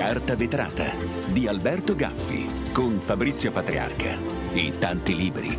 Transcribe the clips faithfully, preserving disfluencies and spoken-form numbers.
Carta vetrata di Alberto Gaffi con Fabrizio Patriarca e tanti libri.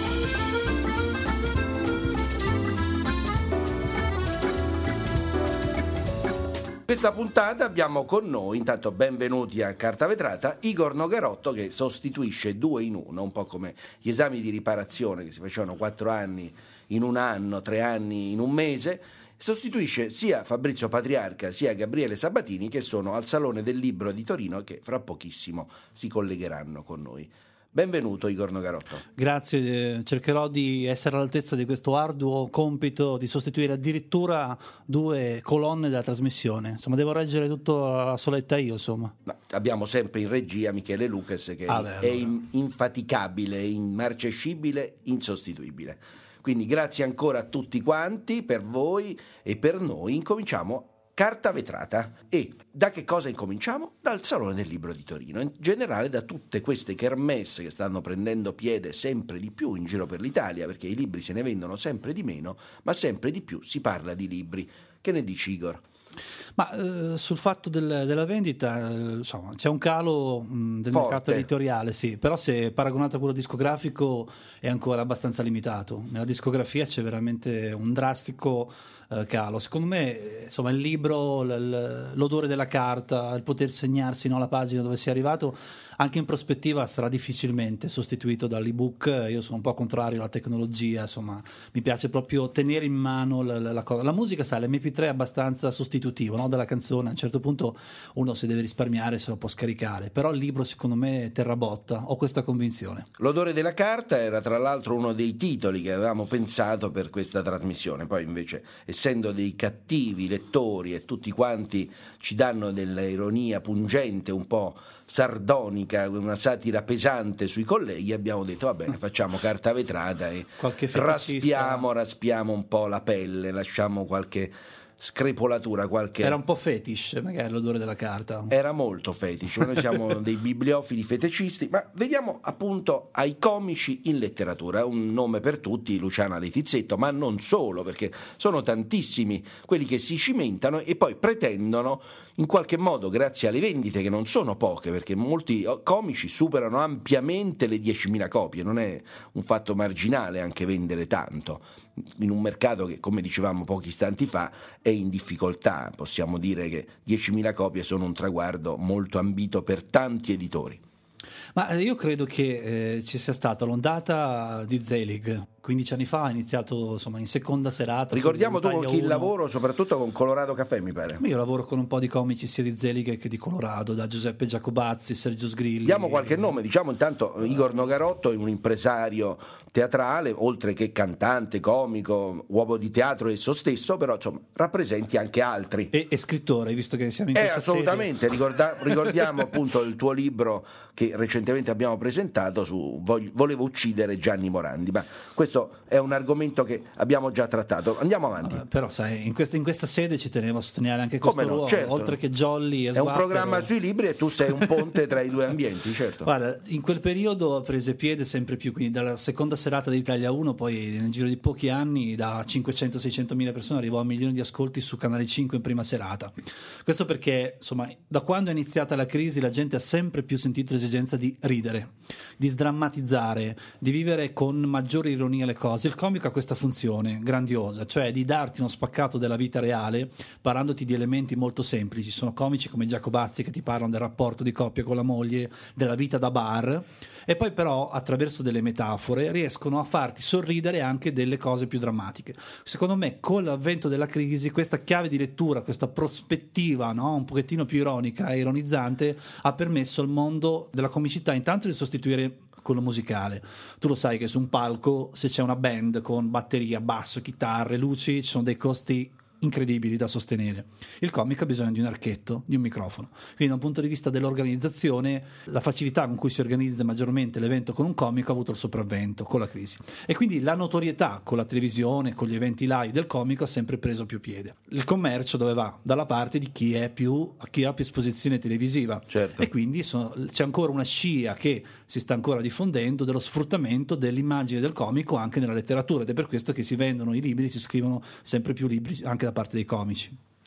Questa puntata abbiamo con noi, intanto benvenuti a Carta Vetrata, Igor Nogarotto, che sostituisce due in uno, un po' come gli esami di riparazione che si facevano quattro anni in un anno, tre anni in un mese. Sostituisce sia Fabrizio Patriarca sia Gabriele Sabatini, che sono al Salone del Libro di Torino, che fra pochissimo si collegheranno con noi. Benvenuto Igor Nogarotto. Grazie, cercherò di essere all'altezza di questo arduo compito di sostituire addirittura due colonne della trasmissione. Insomma, devo reggere tutto a soletta io, insomma. Ma abbiamo sempre in regia Michele Lucas, che ah, beh, allora. è in, infaticabile, immarcescibile, insostituibile. Quindi grazie ancora a tutti quanti, per voi e per noi. Incominciamo Carta Vetrata. E da che cosa incominciamo? Dal Salone del Libro di Torino, in generale da tutte queste kermesse che stanno prendendo piede sempre di più in giro per l'Italia, perché i libri se ne vendono sempre di meno, ma sempre di più si parla di libri. Che ne dici, Igor? Ma eh, sul fatto del, della vendita, eh, insomma, c'è un calo mh, del Forte. mercato editoriale, sì, però se paragonato a quello discografico è ancora abbastanza limitato. Nella discografia c'è veramente un drastico eh, calo. Secondo me, insomma, il libro, l- l'odore della carta, il poter segnarsi, no, la pagina dove si è arrivato, anche in prospettiva sarà difficilmente sostituito dall'ebook. Io sono un po' contrario alla tecnologia, insomma, mi piace proprio tenere in mano la, la, la cosa. La musica, sai, l'emme pi tre è abbastanza sostitutivo, no, della canzone. A un certo punto uno, se deve risparmiare, se lo può scaricare, però il libro secondo me terra botta, ho questa convinzione. L'odore della carta era tra l'altro uno dei titoli che avevamo pensato per questa trasmissione, poi invece, essendo dei cattivi lettori e tutti quanti ci danno dell'ironia pungente, un po' sardonica, una satira pesante sui colleghi, abbiamo detto va bene, facciamo Carta Vetrata e raspiamo, raspiamo un po' la pelle, lasciamo qualche screpolatura, qualche... Era un po' fetish magari l'odore della carta. Era molto fetish, noi siamo dei bibliofili feticisti, ma vediamo appunto ai comici in letteratura, un nome per tutti, Luciana Letizzetto, ma non solo, perché sono tantissimi quelli che si cimentano e poi pretendono in qualche modo, grazie alle vendite che non sono poche, perché molti comici superano ampiamente le diecimila copie, non è un fatto marginale anche vendere tanto in un mercato che, come dicevamo pochi istanti fa, è in difficoltà. Possiamo dire che diecimila copie sono un traguardo molto ambito per tanti editori. Ma io credo che eh, ci sia stata l'ondata di Zelig. quindici anni fa ha iniziato, insomma, in seconda serata. Ricordiamo tu con chi uno. lavoro, soprattutto con Colorado Caffè, mi pare. Io lavoro con un po' di comici sia di Zelig che di Colorado, da Giuseppe Giacobazzi, Sergio Sgrilli. Diamo qualche nome, diciamo intanto Igor Nogarotto è un impresario teatrale, oltre che cantante, comico, uomo di teatro esso stesso, però insomma rappresenti anche altri. E, e scrittore, visto che siamo in eh, questa assolutamente, serie. Ricorda, ricordiamo appunto il tuo libro che recentemente abbiamo presentato su Volevo uccidere Gianni Morandi, ma questo è un argomento che abbiamo già trattato. Andiamo avanti. Uh, però sai, in questa, in questa sede ci tenevo a sottolineare anche questo Come no, ruolo, certo. oltre che Jolly e è un Sguattero. programma sui libri e tu sei un ponte tra i due ambienti, certo. Guarda, in quel periodo prese piede sempre più, quindi dalla seconda serata di Italia uno, poi nel giro di pochi anni da cinquecento seicento mila persone arrivò a milioni di ascolti su Canale cinque in prima serata. Questo perché, insomma, da quando è iniziata la crisi la gente ha sempre più sentito l'esigenza di ridere, di sdrammatizzare, di vivere con maggiore ironia le cose. Il comico ha questa funzione grandiosa, cioè di darti uno spaccato della vita reale parlandoti di elementi molto semplici. Sono comici come Giacobazzi che ti parlano del rapporto di coppia con la moglie, della vita da bar, e poi però attraverso delle metafore riescono a farti sorridere anche delle cose più drammatiche. Secondo me con l'avvento della crisi questa chiave di lettura, questa prospettiva, no, un pochettino più ironica e ironizzante ha permesso al mondo della comicità intanto di sostituire quello musicale. Tu lo sai che su un palco, se c'è una band con batteria, basso, chitarre, luci, ci sono dei costi incredibili da sostenere. Il comico ha bisogno di un archetto, di un microfono. Quindi da un punto di vista dell'organizzazione, la facilità con cui si organizza maggiormente l'evento con un comico ha avuto il sopravvento con la crisi. E quindi la notorietà con la televisione, con gli eventi live del comico ha sempre preso più piede. Il commercio dove va? Dalla parte di chi è più, chi ha più esposizione televisiva. Certo. E quindi sono, c'è ancora una scia che si sta ancora diffondendo dello sfruttamento dell'immagine del comico anche nella letteratura, ed è per questo che si vendono i libri, si scrivono sempre più libri anche da parte dei comici.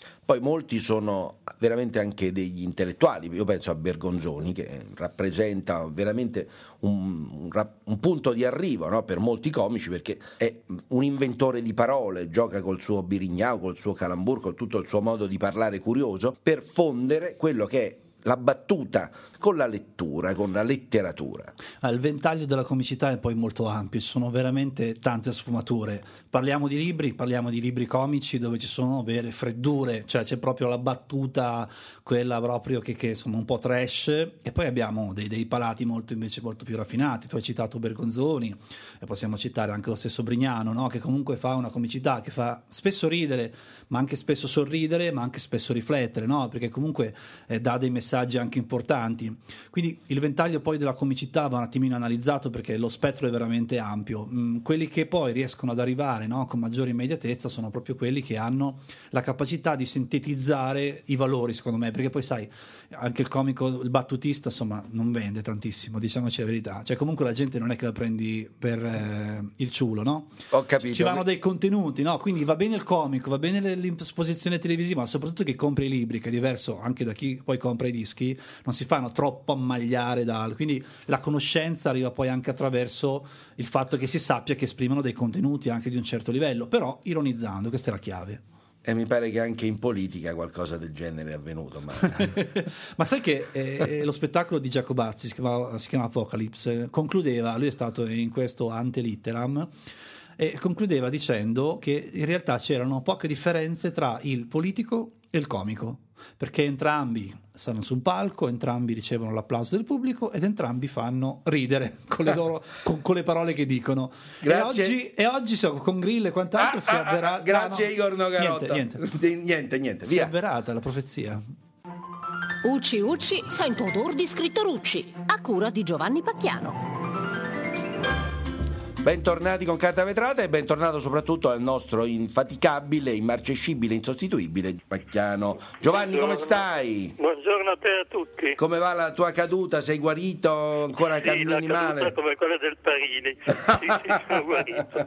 Poi molti sono veramente anche degli intellettuali, io penso a Bergonzoni che rappresenta veramente un, un, un punto di arrivo, no? Per molti comici, perché è un inventore di parole, gioca col suo birignao, col suo calambur, con tutto il suo modo di parlare curioso, per fondere quello che è la battuta con la lettura, con la letteratura. Ah, il ventaglio della comicità è poi molto ampio, ci sono veramente tante sfumature. Parliamo di libri, parliamo di libri comici dove ci sono vere freddure, cioè c'è proprio la battuta, quella proprio che, che insomma un po' trash, e poi abbiamo dei, dei palati molto invece molto più raffinati. Tu hai citato Bergonzoni e possiamo citare anche lo stesso Brignano, no? Che comunque fa una comicità che fa spesso ridere, ma anche spesso sorridere, ma anche spesso riflettere, no? Perché comunque eh, dà dei messaggi anche importanti. Quindi il ventaglio poi della comicità va un attimino analizzato, perché lo spettro è veramente ampio. Mm, quelli che poi riescono ad arrivare, no, con maggiore immediatezza sono proprio quelli che hanno la capacità di sintetizzare i valori, secondo me, perché poi sai, anche il comico, il battutista, insomma, non vende tantissimo, diciamoci la verità. Cioè comunque la gente non è che la prendi per eh, il ciulo, no? Ho capito. Ci vanno dei contenuti, no? Quindi va bene il comico, va bene l'esposizione televisiva, ma soprattutto chi compra i libri, che è diverso anche da chi poi compra i dischi, non si fanno troppo ammagliare da, quindi la conoscenza arriva poi anche attraverso il fatto che si sappia che esprimono dei contenuti anche di un certo livello, però ironizzando, questa è la chiave. E mi pare che anche in politica qualcosa del genere è avvenuto. Ma, ma sai che eh, lo spettacolo di Giacobazzi si chiama, si chiama Apocalypse, concludeva, lui è stato in questo ante litteram, e concludeva dicendo che in realtà c'erano poche differenze tra il politico e il comico, perché entrambi stanno su un palco, entrambi ricevono l'applauso del pubblico ed entrambi fanno ridere con le, loro, con, con le parole che dicono. Grazie. E oggi, e oggi so, con Grillo e quant'altro ah, si è avverata. Ah, ah, grazie, no, no. Igor Nogarotta. Niente, niente. niente, niente Si via. è avverata la profezia. Ucci Ucci, sento odor di scritto Rucci, a cura di Giovanni Pacchiano. Bentornati con Carta Vetrata e bentornato soprattutto al nostro infaticabile, immarcescibile, insostituibile Pacchiano. Giovanni, Buongiorno. Come stai? Buongiorno a te e a tutti. Come va la tua caduta? Sei guarito? Ancora sì, cammini la male? caduta come quella del Parini. Sì, sì, sono guarito.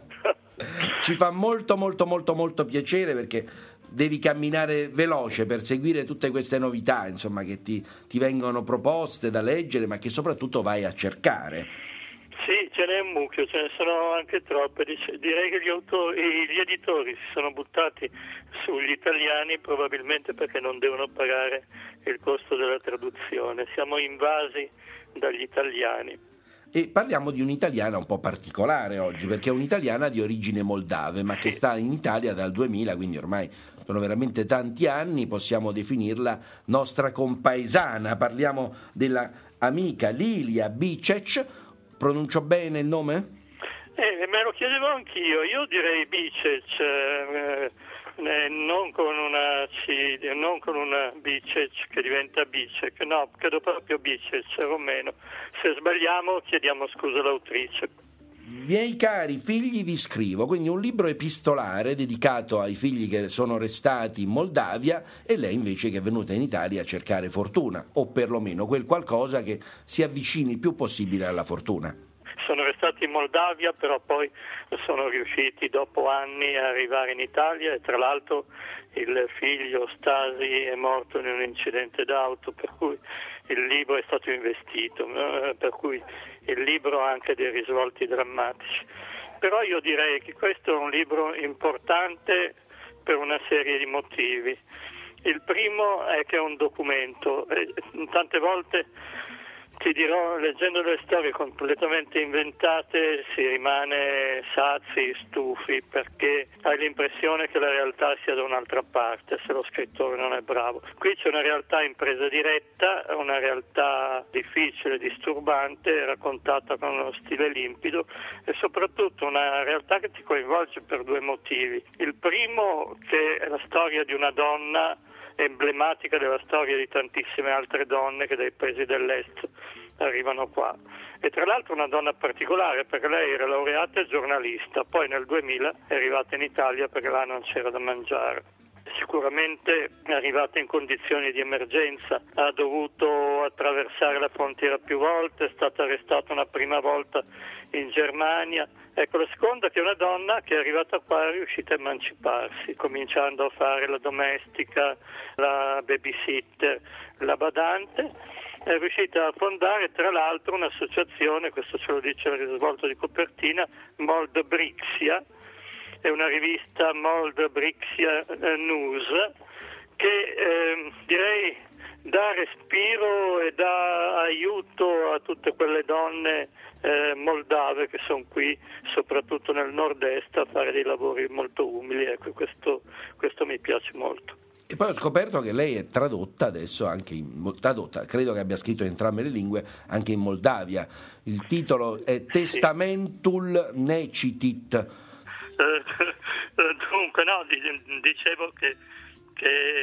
Ci fa molto molto molto molto piacere, perché devi camminare veloce per seguire tutte queste novità, insomma, che ti, ti vengono proposte da leggere, ma che soprattutto vai a cercare. Sì, ce n'è un mucchio, ce ne sono anche troppe. Direi che gli, autori, gli editori si sono buttati sugli italiani probabilmente perché non devono pagare il costo della traduzione. Siamo invasi dagli italiani. E parliamo di un'italiana un po' particolare oggi, perché è un'italiana di origine moldave, ma che sta in Italia dal duemila, quindi ormai sono veramente tanti anni, possiamo definirla nostra compaesana. Parliamo della amica Lilia Bicec. Pronuncio bene il nome? Eh, me lo chiedevo anch'io, io direi Bicec, eh, eh, non con una C, non con una Bicec che diventa Bicec, no, credo proprio Bicec, romeno. Se sbagliamo chiediamo scusa all'autrice. Miei cari figli vi scrivo, quindi un libro epistolare dedicato ai figli che sono restati in Moldavia e lei invece che è venuta in Italia a cercare fortuna, o perlomeno quel qualcosa che si avvicini il più possibile alla fortuna. Sono restati in Moldavia, però poi sono riusciti dopo anni a arrivare in Italia e tra l'altro il figlio Stasi è morto in un incidente d'auto, per cui il libro è stato investito, per cui il libro ha anche dei risvolti drammatici. Però io direi che questo è un libro importante per una serie di motivi. Il primo è che è un documento, e tante volte ti dirò, leggendo le storie completamente inventate si rimane sazi, stufi, perché hai l'impressione che la realtà sia da un'altra parte se lo scrittore non è bravo. Qui c'è una realtà in presa diretta, una realtà difficile, disturbante, raccontata con uno stile limpido e soprattutto una realtà che ti coinvolge per due motivi. Il primo, che è la storia di una donna emblematica della storia di tantissime altre donne che dai paesi dell'est arrivano qua, e tra l'altro una donna particolare perché lei era laureata e giornalista, poi nel duemila è arrivata in Italia perché là non c'era da mangiare. sicuramente è arrivata in condizioni di emergenza, ha dovuto attraversare la frontiera più volte, è stata arrestata una prima volta in Germania. Ecco, la seconda che è una donna che è arrivata qua è riuscita a emanciparsi, cominciando a fare la domestica, la babysitter, la badante. È riuscita a fondare tra l'altro un'associazione, questo ce lo dice il risvolto di copertina, Moldbrixia, è una rivista Moldbrixia News che eh, direi dà respiro e dà aiuto a tutte quelle donne eh, moldave che sono qui, soprattutto nel nord-est, a fare dei lavori molto umili. Ecco, questo, questo mi piace molto. E poi ho scoperto che lei è tradotta adesso anche in tradotta, credo che abbia scritto in entrambe le lingue, anche in Moldavia. Il titolo è Testamentul Necitit. Uh, dunque, no, dicevo che, che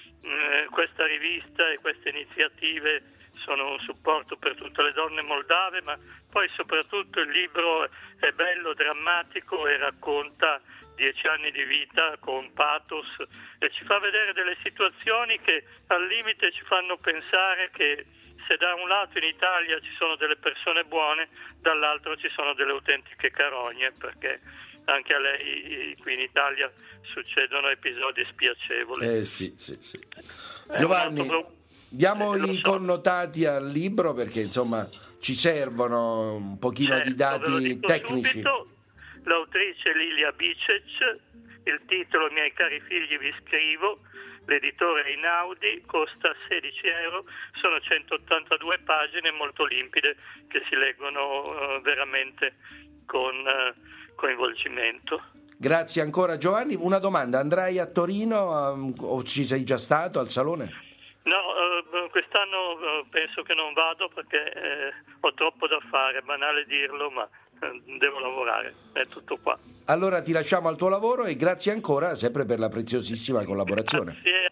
eh, questa rivista e queste iniziative sono un supporto per tutte le donne moldave, ma poi soprattutto il libro è bello, drammatico e racconta dieci anni di vita con pathos e ci fa vedere delle situazioni che al limite ci fanno pensare che se da un lato in Italia ci sono delle persone buone, dall'altro ci sono delle autentiche carogne, perché anche a lei qui in Italia succedono episodi spiacevoli. Eh sì, sì, sì. Giovanni, diamo eh, i so. connotati al libro perché insomma ci servono un pochino certo, di dati tecnici. Subito. L'autrice Lilia Bicec, il titolo Miei cari figli vi scrivo, l'editore Einaudi, costa sedici euro, sono centottantadue pagine molto limpide che si leggono uh, veramente con uh, coinvolgimento. Grazie ancora Giovanni. Una domanda, andrai a Torino um, o ci sei già stato al Salone? No, uh, quest'anno uh, penso che non vado perché eh, ho troppo da fare, è banale dirlo, ma devo lavorare, è tutto qua. Allora ti lasciamo al tuo lavoro e grazie ancora sempre per la preziosissima collaborazione. Grazie,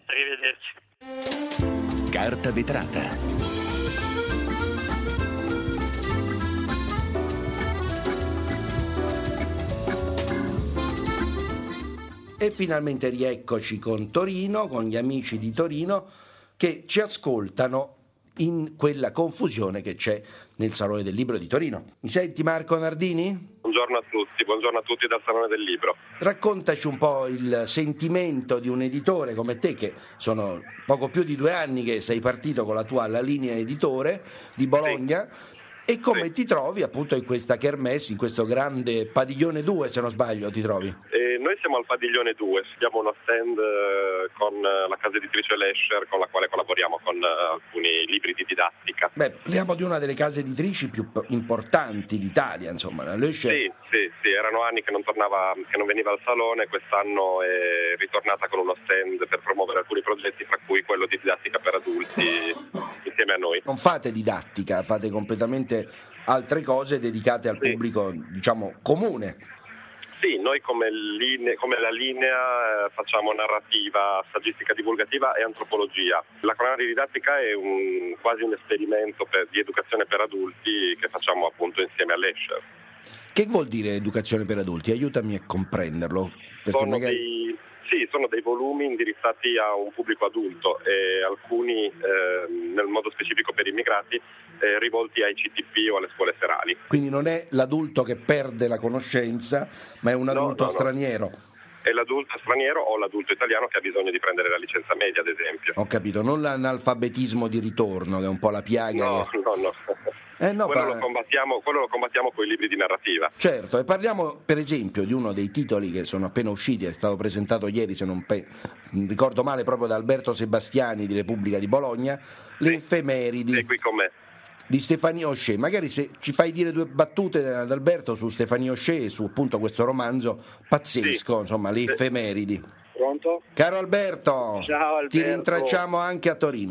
arrivederci. Carta vetrata. E finalmente rieccoci con Torino, con gli amici di Torino che ci ascoltano in quella confusione che c'è nel Salone del Libro di Torino. Mi senti Marco Nardini? Buongiorno a tutti, buongiorno a tutti dal Salone del Libro. Raccontaci un po' il sentimento di un editore come te, che sono poco più di due anni che sei partito con la tua La Linea Editore di Bologna, sì. E come sì. ti trovi appunto in questa kermesse, in questo grande padiglione due, se non sbaglio, ti trovi? Eh, noi siamo al padiglione due, abbiamo uno stand eh, con la casa editrice Lescher con la quale collaboriamo con eh, alcuni libri di didattica. Beh, parliamo di una delle case editrici più importanti d'Italia, insomma, la Lescher. Sì, sì, sì, erano anni che non tornava, che non veniva al Salone, quest'anno è ritornata con uno stand per promuovere alcuni progetti, tra cui quello di didattica per adulti insieme a noi. Non fate didattica, fate completamente altre cose dedicate al sì. pubblico, diciamo, comune. Sì, noi come, linea, come la linea eh, facciamo narrativa, saggistica divulgativa e antropologia. La cronaca di didattica è un, quasi un esperimento per, di educazione per adulti che facciamo appunto insieme a Lescher. Che vuol dire educazione per adulti? Aiutami a comprenderlo. Sono magari... dei, sì, sono dei volumi indirizzati a un pubblico adulto e alcuni, eh, nel modo specifico per immigrati, eh, rivolti ai C T P o alle scuole serali. Quindi non è l'adulto che perde la conoscenza, ma è un adulto no, no, straniero. No. È l'adulto straniero o l'adulto italiano che ha bisogno di prendere la licenza media, ad esempio. Ho capito, non l'analfabetismo di ritorno, che è un po' la piaga. No, che... no, no. Eh no, quello, pa... lo combattiamo, quello lo combattiamo con i libri di narrativa. Certo, e parliamo per esempio di uno dei titoli che sono appena usciti, è stato presentato ieri, se non pe... ricordo male, proprio da Alberto Sebastiani di Repubblica di Bologna, Le sì. effemeridi. È qui con me. Di Stéphanie Hochet. Magari se ci fai dire due battute ad Alberto su Stéphanie Hochet e su appunto questo romanzo pazzesco, sì. insomma, Le effemeridi. Pronto? Caro Alberto, ciao Alberto, ti rintracciamo anche a Torino.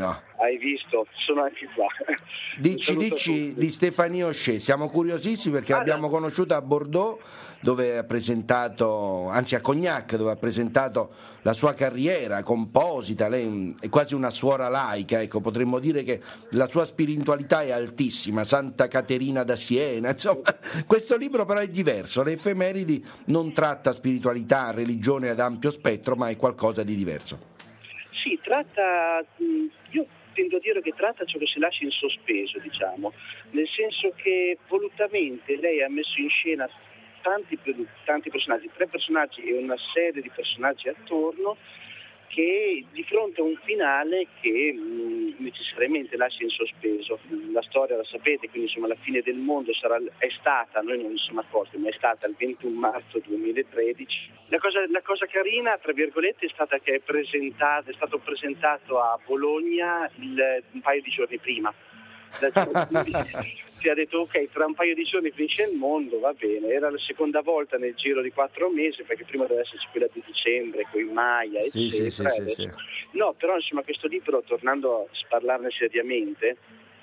hai visto, sono anche qua. Dici, dici di Stéphanie Hochet, siamo curiosissimi perché Ah, l'abbiamo no. conosciuta a Bordeaux, dove ha presentato, anzi a Cognac, dove ha presentato la sua carriera composita. Lei è quasi una suora laica, ecco, potremmo dire che la sua spiritualità è altissima, Santa Caterina da Siena, insomma. Questo libro però è diverso, Le effemeridi non tratta spiritualità, religione ad ampio spettro, ma è qualcosa di diverso. Sì, tratta, io tendo a dire che tratta ciò che si lascia in sospeso, diciamo, nel senso che volutamente lei ha messo in scena tanti, tanti personaggi, tre personaggi e una serie di personaggi attorno, che di fronte a un finale che mh, necessariamente lascia in sospeso. La storia la sapete, quindi insomma la fine del mondo sarà, è stata, noi non ne siamo accorti, ma è stata il ventuno marzo duemilatredici. La cosa, la cosa carina, tra virgolette, è stata che è, presentato, è stato presentato a Bologna il, un paio di giorni prima. Si è detto ok, tra un paio di giorni finisce il mondo, va bene. Era la seconda volta nel giro di quattro mesi, perché prima doveva esserci quella di dicembre con i Maya, sì, eccetera. sì, sì, sì, sì. No, però insomma questo libro, tornando a parlarne seriamente,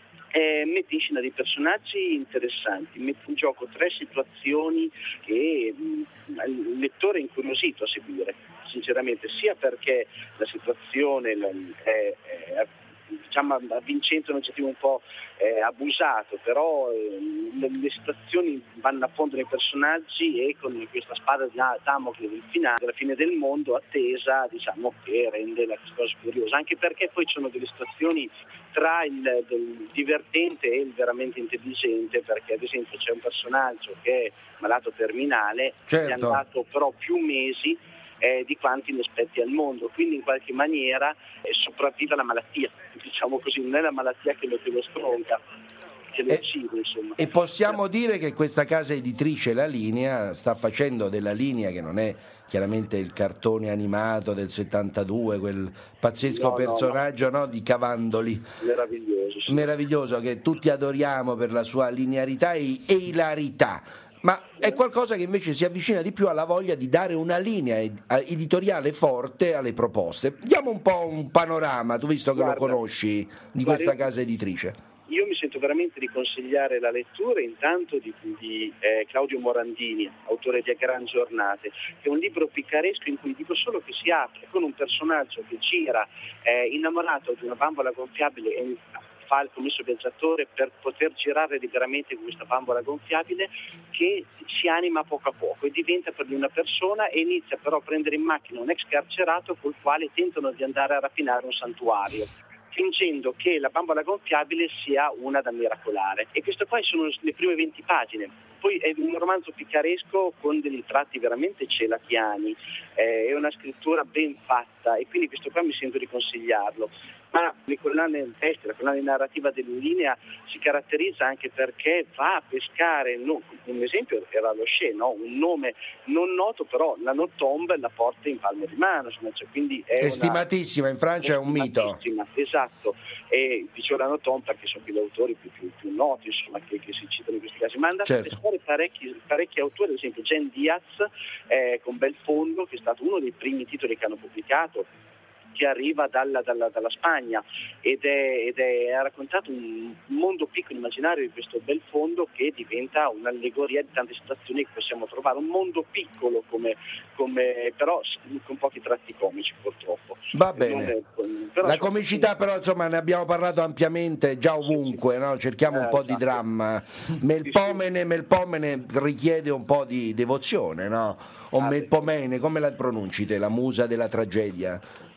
eh, mette in scena dei personaggi interessanti, mette in gioco tre situazioni che mh, il lettore è incuriosito a seguire, sinceramente, sia perché la situazione è, è diciamo avvincente, un aggettivo un po' eh, abusato, però eh, le, le situazioni vanno a fondo nei personaggi, e con questa spada di Damocle del finale, della fine del mondo attesa, diciamo che rende la cosa curiosa, anche perché poi ci sono delle situazioni tra il, il divertente e il veramente intelligente, perché ad esempio c'è un personaggio che è malato terminale, certo, che è andato però più mesi Eh, di quanti ne aspetti al mondo, quindi in qualche maniera eh, sopravvive alla malattia, diciamo così, non è la malattia che lo, che lo stronca, che lo e, uccide, insomma. E possiamo dire che questa casa editrice, La Linea, sta facendo della Linea, che non è chiaramente il cartone animato del settantadue, quel pazzesco no, personaggio no, no. No, di Cavandoli, meraviglioso, sì. meraviglioso, che tutti adoriamo per la sua linearità e, e ilarità. Ma è qualcosa che invece si avvicina di più alla voglia di dare una linea editoriale forte alle proposte. Diamo un po' un panorama, tu visto che Guarda, lo conosci, di guarda, questa io, casa editrice. Io mi sento veramente di consigliare la lettura intanto di, di eh, Claudio Morandini, autore di A Gran Giornate, che è un libro picaresco in cui dico solo che si apre con un personaggio che gira eh, innamorato di una bambola gonfiabile e fa il commesso viaggiatore per poter girare liberamente con questa bambola gonfiabile, che si anima poco a poco e diventa per lui una persona, e inizia però a prendere in macchina un ex carcerato col quale tentano di andare a rapinare un santuario, fingendo che la bambola gonfiabile sia una da miracolare. E questo poi sono le prime venti pagine. Poi è un romanzo picaresco con dei tratti veramente celatiani, eh, è una scrittura ben fatta, e quindi questo qua mi sento di consigliarlo. Ma le collane testi, la collana narrativa della Linea si caratterizza anche perché va a pescare, no, un esempio era l'Hochet, no? Un nome non noto, però la Notombe la porta in palmo di mano, insomma, cioè, quindi è, è una, stimatissima, in Francia è un mito. Esatto, e dicevo la Notombe perché sono gli autori più, più, più noti, insomma, che, che si citano in questi casi, ma andate certo. a pescare parecchi, parecchi autori, ad esempio Jen Diaz eh, con Belfondo, che è stato uno dei primi titoli che hanno pubblicato, che arriva dalla, dalla, dalla Spagna, ed è, ed è ha raccontato un mondo piccolo immaginario di questo Belfondo, che diventa un'allegoria di tante situazioni che possiamo trovare, un mondo piccolo come, come però con pochi tratti comici, purtroppo. Va bene, è, però, la comicità però insomma ne abbiamo parlato ampiamente già ovunque, no? Cerchiamo un eh, po' esatto. di dramma. Melpomene, Melpomene richiede un po' di devozione, no? O ah, Melpomene, come la pronunci te, la musa della tragedia?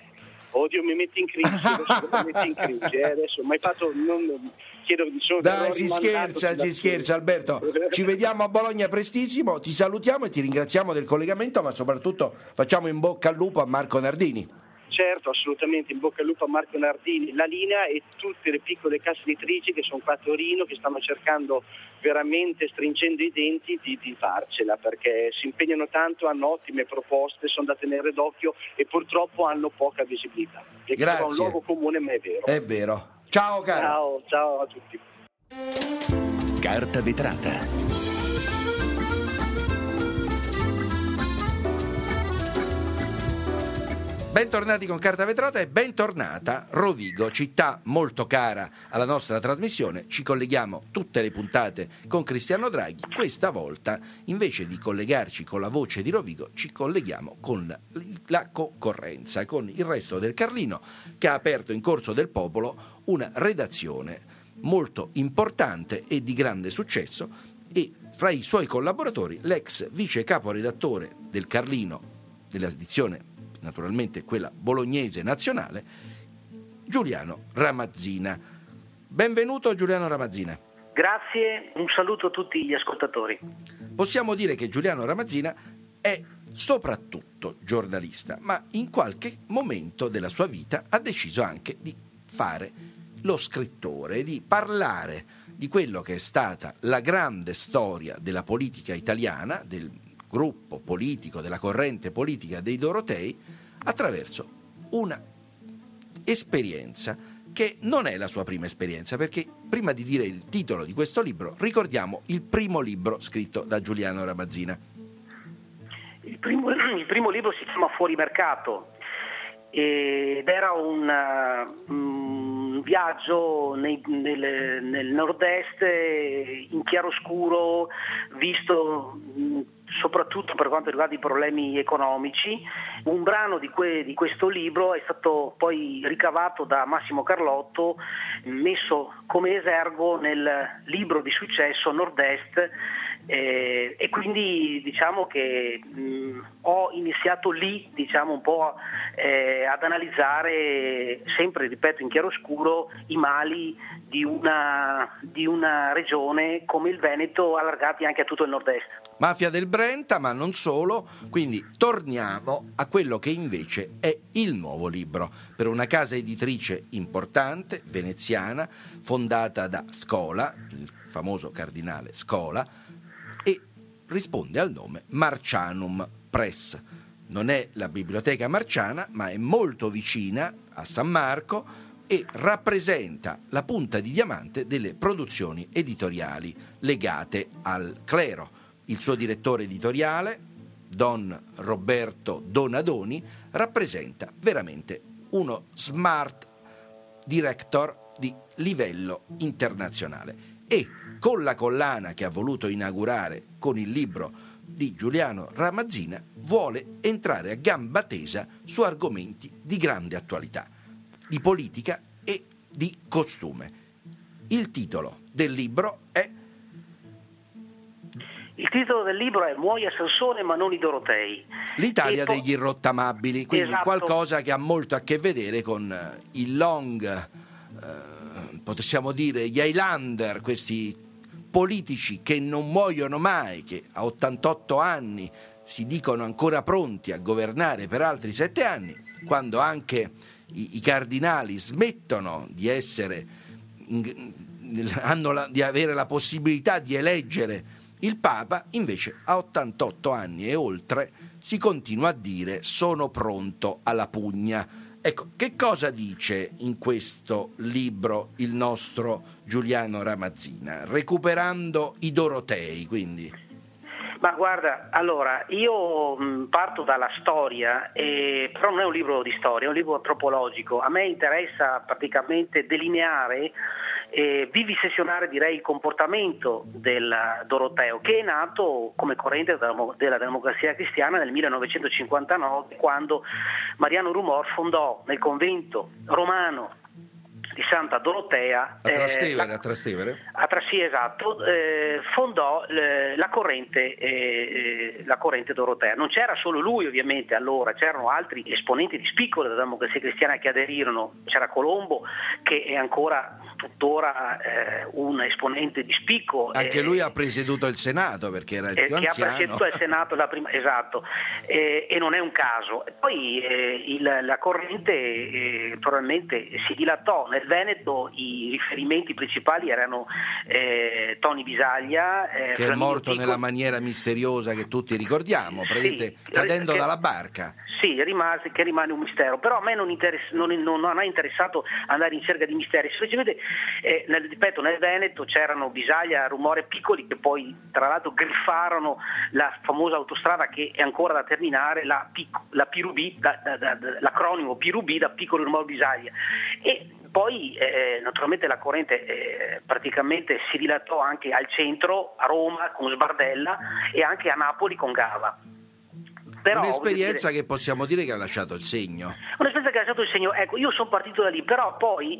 Oddio, mi metti in crisi, adesso, mi metti in crisi eh, adesso mi hai fatto, non, chiedo di solo. Dai, si scherza, si scherza Alberto, ci vediamo a Bologna prestissimo, ti salutiamo e ti ringraziamo del collegamento, ma soprattutto facciamo in bocca al lupo a Marco Nardini. Certo, assolutamente, in bocca al lupo a Marco Nardini, La Linea e tutte le piccole case editrici che sono qua a Torino, che stanno cercando veramente, stringendo i denti, di, di farcela, perché si impegnano tanto, hanno ottime proposte, sono da tenere d'occhio e purtroppo hanno poca visibilità. E grazie. È un luogo comune, ma è vero. È vero. Ciao caro. Ciao, ciao a tutti. Carta vetrata. Bentornati con Carta Vetrata e bentornata Rovigo, città molto cara alla nostra trasmissione. Ci colleghiamo tutte le puntate con Cristiano Draghi. Questa volta, invece di collegarci con la voce di Rovigo, ci colleghiamo con la concorrenza, con il Resto del Carlino, che ha aperto in Corso del Popolo una redazione molto importante e di grande successo, e fra i suoi collaboratori l'ex vice caporedattore del Carlino, dell'edizione naturalmente quella bolognese nazionale, Giuliano Ramazzina. Benvenuto Giuliano Ramazzina. Grazie, un saluto a tutti gli ascoltatori. Possiamo dire che Giuliano Ramazzina è soprattutto giornalista, ma in qualche momento della sua vita ha deciso anche di fare lo scrittore, di parlare di quello che è stata la grande storia della politica italiana, del gruppo politico, della corrente politica dei Dorotei, attraverso una esperienza che non è la sua prima esperienza, perché prima di dire il titolo di questo libro ricordiamo il primo libro scritto da Giuliano Ramazzina. Il primo, il primo libro si chiama Fuori Mercato ed era un, un viaggio nei, nel, nel nord-est in chiaroscuro, visto soprattutto per quanto riguarda i problemi economici. Un brano di, que, di questo libro è stato poi ricavato da Massimo Carlotto, messo come esergo nel libro di successo Nord-Est, eh, e quindi diciamo che mh, ho iniziato lì, diciamo un po' eh, ad analizzare, sempre ripeto in chiaroscuro, i mali di una, di una regione come il Veneto, allargati anche a tutto il Nord-Est. Mafia del Brenta, ma non solo, quindi torniamo a quello che invece è il nuovo libro, per una casa editrice importante, veneziana, fondata da Scola, il famoso cardinale Scola, e risponde al nome Marcianum Press. Non è la biblioteca marciana, ma è molto vicina a San Marco e rappresenta la punta di diamante delle produzioni editoriali legate al clero. Il suo direttore editoriale, Don Roberto Donadoni, rappresenta veramente uno smart director di livello internazionale, e con la collana che ha voluto inaugurare con il libro di Giuliano Ramazzina vuole entrare a gamba tesa su argomenti di grande attualità, di politica e di costume. Il titolo del libro è Il titolo del libro è Muoia Sansone ma non i Dorotei. L'Italia po- degli irrottamabili, quindi esatto. Qualcosa che ha molto a che vedere con il long, eh, possiamo dire gli Highlander, questi politici che non muoiono mai, che a ottantotto anni si dicono ancora pronti a governare per altri sette anni, quando anche i, i cardinali smettono di essere, in, hanno la, di avere la possibilità di eleggere il Papa. Invece a ottantotto anni e oltre si continua a dire sono pronto alla pugna. Ecco, che cosa dice in questo libro il nostro Giuliano Ramazzina, recuperando i Dorotei, quindi? Ma guarda, allora, io mh, parto dalla storia, eh, però non è un libro di storia, è un libro antropologico. A me interessa praticamente delineare, eh, vivisezionare direi il comportamento del Doroteo, che è nato come corrente della democrazia cristiana nel millenovecentocinquantanove, quando Mariano Rumor fondò nel convento romano di Santa Dorotea a Trastevere, eh, la, a Trastevere? A Trastevere, esatto, eh, fondò le, la corrente eh, la corrente Dorotea. Non c'era solo lui ovviamente allora, c'erano altri esponenti di spicco della democrazia cristiana che aderirono. C'era Colombo, che è ancora tuttora eh, un esponente di spicco. Anche eh, lui ha presieduto il Senato, perché era il eh, più che anziano. ha presieduto il Senato la prima, esatto, eh, e non è un caso. Poi eh, il, la corrente eh, naturalmente si dilatò. Nel Veneto i riferimenti principali erano eh, Toni Bisaglia, eh, che è Flaminio morto Pico. nella maniera misteriosa che tutti ricordiamo, praticamente Sì, cadendo che, dalla barca. Sì, rimase, che rimane un mistero, però a me non, interess- non, non, non ha interessato andare in cerca di misteri, semplicemente eh, nel, ripeto, nel Veneto c'erano Bisaglia, Rumore, Piccoli, che poi tra l'altro griffarono la famosa autostrada che è ancora da terminare, la, la P R U B, da, da, da, l'acronimo P R U B, da Piccoli, Rumore, Bisaglia. E poi eh, naturalmente la corrente eh, praticamente si dilatò anche al centro, a Roma con Sbardella e anche a Napoli con Gava. Però, un'esperienza dire, che possiamo dire che ha lasciato il segno. Un'esperienza che ha lasciato il segno. Ecco, io sono partito da lì, però poi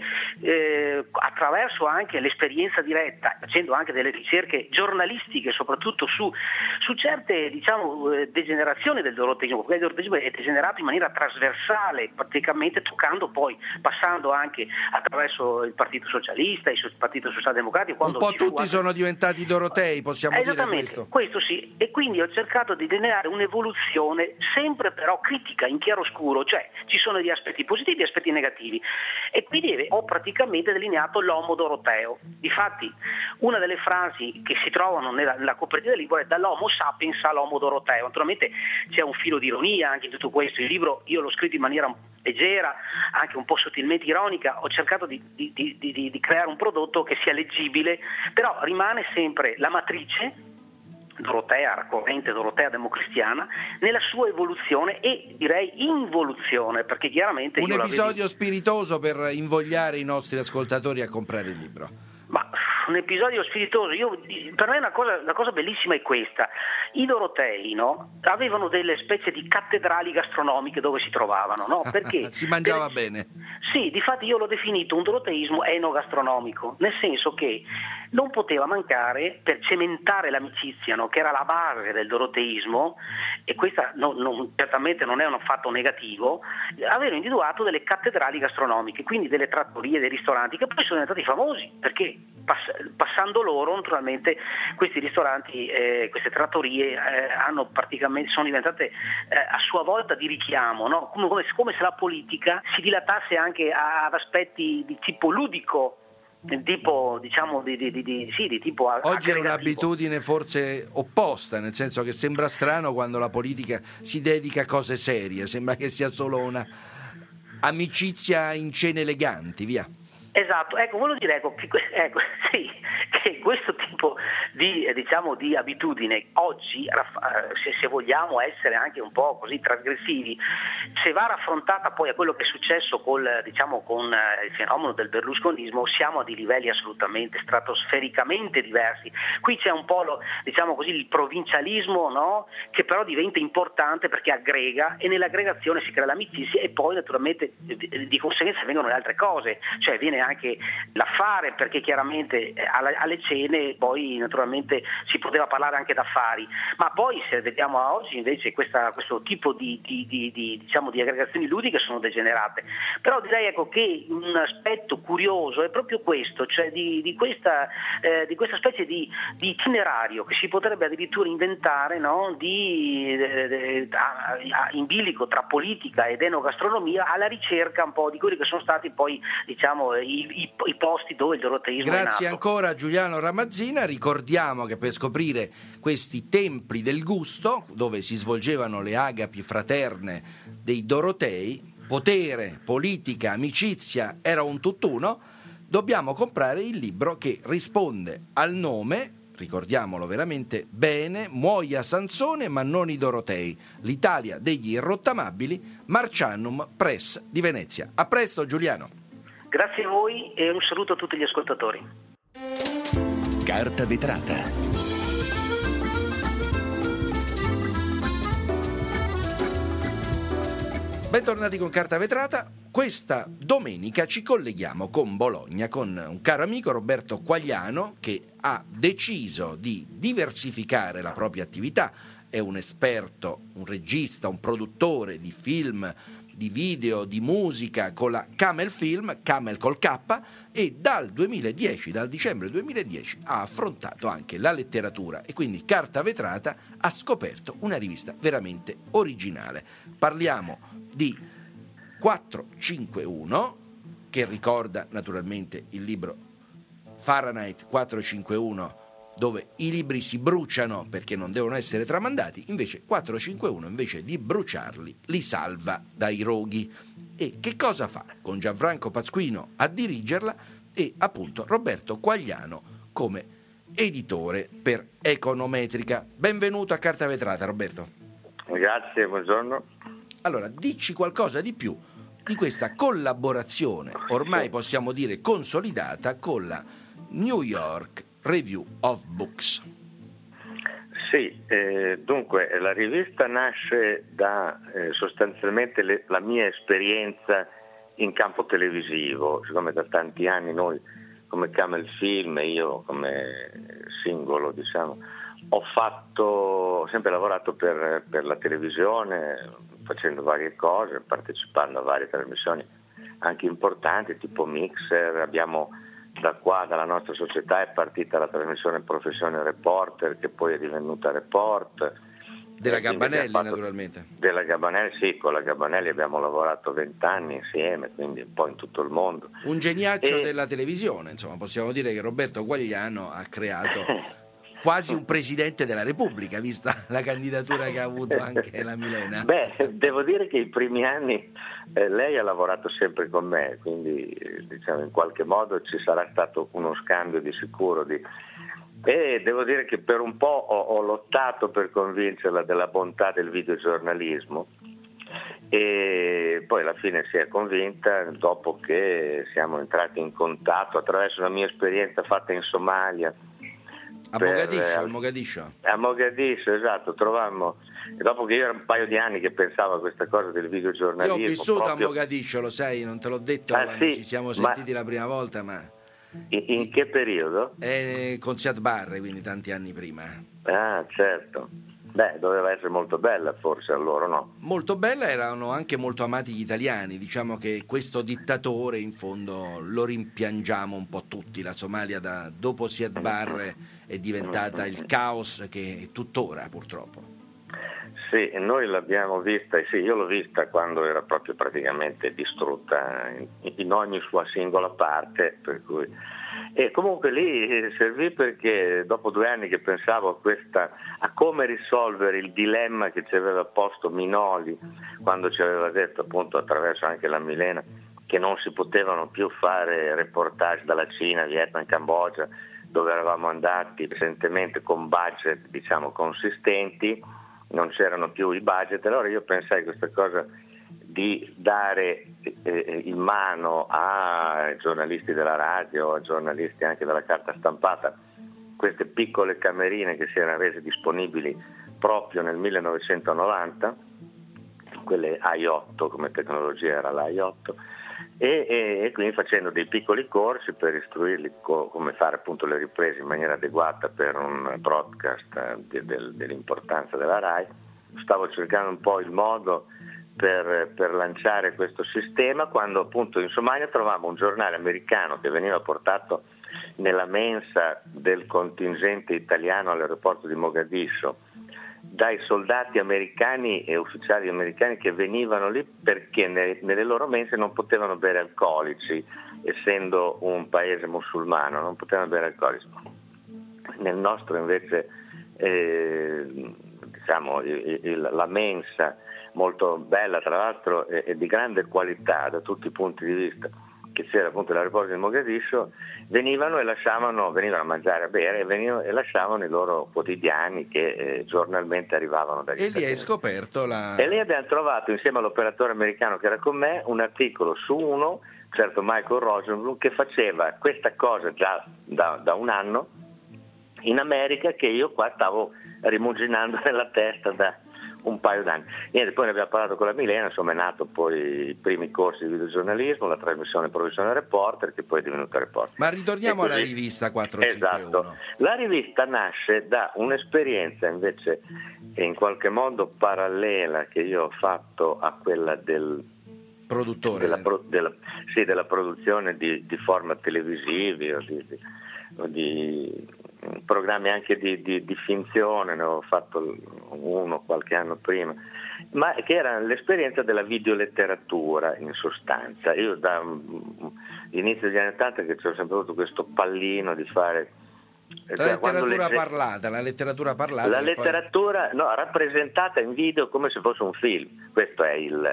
eh, attraverso anche l'esperienza diretta, facendo anche delle ricerche giornalistiche, soprattutto su, su certe, diciamo, degenerazioni del doroteismo, perché il doroteismo è degenerato in maniera trasversale, praticamente toccando poi, passando anche attraverso il Partito Socialista, il Partito Socialdemocratico. Un po' tutti anche... sono diventati dorotei, possiamo eh, dire questo. Questo sì, e quindi ho cercato di delineare un'evoluzione sempre però critica, in chiaroscuro, cioè ci sono degli aspetti positivi e aspetti negativi, e quindi ho praticamente delineato l'Homo Doroteo. Difatti una delle frasi che si trovano nella, nella copertina del libro è dall'Homo sapiens all'Homo Doroteo. Naturalmente c'è un filo di ironia anche in tutto questo. Il libro io l'ho scritto in maniera leggera, anche un po' sottilmente ironica, ho cercato di, di, di, di, di creare un prodotto che sia leggibile, però rimane sempre la matrice Dorotea, corrente Dorotea democristiana, nella sua evoluzione e direi involuzione, perché chiaramente un io episodio spiritoso per invogliare i nostri ascoltatori a comprare il libro. Ma un episodio spiritoso, io, per me una cosa, la cosa bellissima è questa: i Dorotei, no, avevano delle specie di cattedrali gastronomiche dove si trovavano, no? Perché si mangiava per... bene. Sì, difatti io l'ho definito un doroteismo enogastronomico, nel senso che non poteva mancare, per cementare l'amicizia, no, che era la base del doroteismo, e questa no, non, certamente non è un fatto negativo, avevano individuato delle cattedrali gastronomiche, quindi delle trattorie, dei ristoranti che poi sono diventati famosi, perché pass- passando loro naturalmente questi ristoranti, eh, queste trattorie eh, hanno praticamente, sono diventate eh, a sua volta di richiamo, no? come, come, come se la politica si dilatasse anche ad aspetti di tipo ludico, tipo diciamo di, di, di, di, sì, di tipo oggi è un'abitudine forse opposta, nel senso che sembra strano quando la politica si dedica a cose serie, sembra che sia solo una amicizia in cene eleganti, via. Esatto, ecco, volevo dire ecco, che, ecco, sì, che questo tipo di, diciamo, di abitudine oggi, se, se vogliamo essere anche un po' così trasgressivi, se va raffrontata poi a quello che è successo col, diciamo, con il fenomeno del berlusconismo, siamo a dei livelli assolutamente stratosfericamente diversi. Qui c'è un po' lo, diciamo così, il provincialismo, no? Che però diventa importante perché aggrega, e nell'aggregazione si crea l'amicizia, e poi naturalmente di, di conseguenza vengono le altre cose, cioè viene anche l'affare, perché chiaramente alle cene poi naturalmente si poteva parlare anche d'affari, ma poi se vediamo a oggi invece questa, questo tipo di, di, di, di, diciamo, di aggregazioni ludiche sono degenerate. Però direi ecco che un aspetto curioso è proprio questo, cioè di, di, questa, eh, di questa specie di, di itinerario che si potrebbe addirittura inventare, no? di, eh, a, a, in bilico tra politica ed enogastronomia, alla ricerca un po' di quelli che sono stati poi diciamo i I, i, i posti dove il doroteismo Grazie è nato. Grazie ancora Giuliano Ramazzina. Ricordiamo che per scoprire questi templi del gusto, dove si svolgevano le agapi fraterne dei Dorotei, potere, politica, amicizia era un tutt'uno, dobbiamo comprare il libro che risponde al nome, ricordiamolo veramente bene, Muoia Sansone ma non i Dorotei, l'Italia degli irrottamabili, Marciannum Press di Venezia. A presto Giuliano. Grazie a voi e un saluto a tutti gli ascoltatori. Carta vetrata. Bentornati con Carta Vetrata. Questa domenica ci colleghiamo con Bologna, con un caro amico Roberto Quagliano che ha deciso di diversificare la propria attività. È un esperto, un regista, un produttore di film, di video, di musica con la Camel Film, Camel col K, e dal duemiladieci, dal dicembre duemiladieci ha affrontato anche la letteratura, e quindi Carta Vetrata ha scoperto una rivista veramente originale. Parliamo di quattrocentocinquantuno, che ricorda naturalmente il libro Fahrenheit quattrocentocinquantuno, dove i libri si bruciano perché non devono essere tramandati, invece quattrocentocinquantuno, invece di bruciarli, li salva dai roghi. E che cosa fa? Con Gianfranco Pasquino a dirigerla, e appunto Roberto Quagliano come editore per Econometrica. Benvenuto a Carta Vetrata, Roberto. Grazie, buongiorno. Allora, dici qualcosa di più di questa collaborazione, ormai possiamo dire consolidata, con la New York Review of Books. Sì, eh, dunque la rivista nasce da eh, sostanzialmente le, la mia esperienza in campo televisivo, siccome da tanti anni noi come Camel Film e io come singolo, diciamo, ho fatto, ho sempre lavorato per, per la televisione, facendo varie cose, partecipando a varie trasmissioni anche importanti, tipo Mixer. Abbiamo da qua, dalla nostra società, è partita la trasmissione Professione Reporter, che poi è divenuta Report. Della Gabbanelli, fatto, naturalmente. Della Gabbanelli, sì, con la Gabbanelli abbiamo lavorato vent'anni insieme, quindi un po' in tutto il mondo. Un geniaccio e... della televisione, insomma, possiamo dire che Roberto Quagliano ha creato quasi un presidente della Repubblica, vista la candidatura che ha avuto anche la Milena. Beh, devo dire che i primi anni eh, lei ha lavorato sempre con me, quindi eh, diciamo in qualche modo ci sarà stato uno scambio di sicuro di... e devo dire che per un po' ho, ho lottato per convincerla della bontà del videogiornalismo e poi alla fine si è convinta dopo che siamo entrati in contatto attraverso la mia esperienza fatta in Somalia. A per, Mogadiscio, a Mogadiscio. A Mogadiscio, esatto, trovammo, dopo che io era un paio di anni che pensavo a questa cosa del videogiornalismo. Io ho vissuto proprio... a Mogadiscio, lo sai, non te l'ho detto ah, quando sì, ci siamo sentiti ma... la prima volta, ma... In, in che periodo? Eh, con Siad Barre, quindi tanti anni prima. Ah, certo. Beh, doveva essere molto bella forse allora, no? Molto bella, erano anche molto amati gli italiani, diciamo che questo dittatore in fondo lo rimpiangiamo un po' tutti. La Somalia da, dopo Siad Barre è diventata il caos che è tuttora purtroppo. Sì, noi l'abbiamo vista, sì, io l'ho vista quando era proprio praticamente distrutta in, in ogni sua singola parte, per cui... E comunque lì servì perché dopo due anni che pensavo a, questa, a come risolvere il dilemma che ci aveva posto Minoli quando ci aveva detto appunto attraverso anche la Milena che non si potevano più fare reportage dalla Cina, Vietnam, Cambogia, dove eravamo andati recentemente con budget diciamo consistenti, non c'erano più i budget, allora io pensai a questa cosa di dare eh, in mano ai giornalisti della radio, a giornalisti anche della carta stampata, queste piccole camerine che si erano rese disponibili proprio nel millenovecentonovanta, quelle A I otto come tecnologia era l'A I otto, e, e, e quindi facendo dei piccoli corsi per istruirli co- come fare appunto le riprese in maniera adeguata per un broadcast de- de- dell'importanza della RAI. Stavo cercando un po' il modo Per, per lanciare questo sistema quando appunto in Somalia trovavamo un giornale americano che veniva portato nella mensa del contingente italiano all'aeroporto di Mogadiscio dai soldati americani e ufficiali americani che venivano lì perché ne, nelle loro mense non potevano bere alcolici, essendo un paese musulmano non potevano bere alcolici. Nel nostro invece eh, diciamo il, il, la mensa molto bella tra l'altro e, e di grande qualità da tutti i punti di vista che c'era appunto l'aeroporto di Mogadiscio, venivano e lasciavano venivano a mangiare, a bere e, venivano, e lasciavano i loro quotidiani che eh, giornalmente arrivavano dagli e Stati lì hai Uniti. scoperto la... E lì abbiamo trovato insieme all'operatore americano che era con me un articolo su uno certo Michael Rosenblum che faceva questa cosa già da, da un anno in America che io qua stavo rimuginando nella testa da un paio d'anni. Niente, poi ne abbiamo parlato con la Milena, insomma è nato poi i primi corsi di videogiornalismo, la trasmissione Professione Reporter che poi è divenuta Reporter. Ma ritorniamo così, alla rivista quattro cinque uno. Esatto. La rivista nasce da un'esperienza invece in qualche modo parallela che io ho fatto a quella del produttore della, pro, della, sì, della produzione di, di format televisivi o di, di, o di programmi anche di, di, di finzione, ne ho fatto uno qualche anno prima, ma che era l'esperienza della videoletteratura in sostanza. Io dall'inizio degli anni ottanta che ci ho sempre avuto questo pallino di fare la letteratura legge... parlata, la letteratura parlata la letteratura poi... no, rappresentata in video come se fosse un film. Questo è il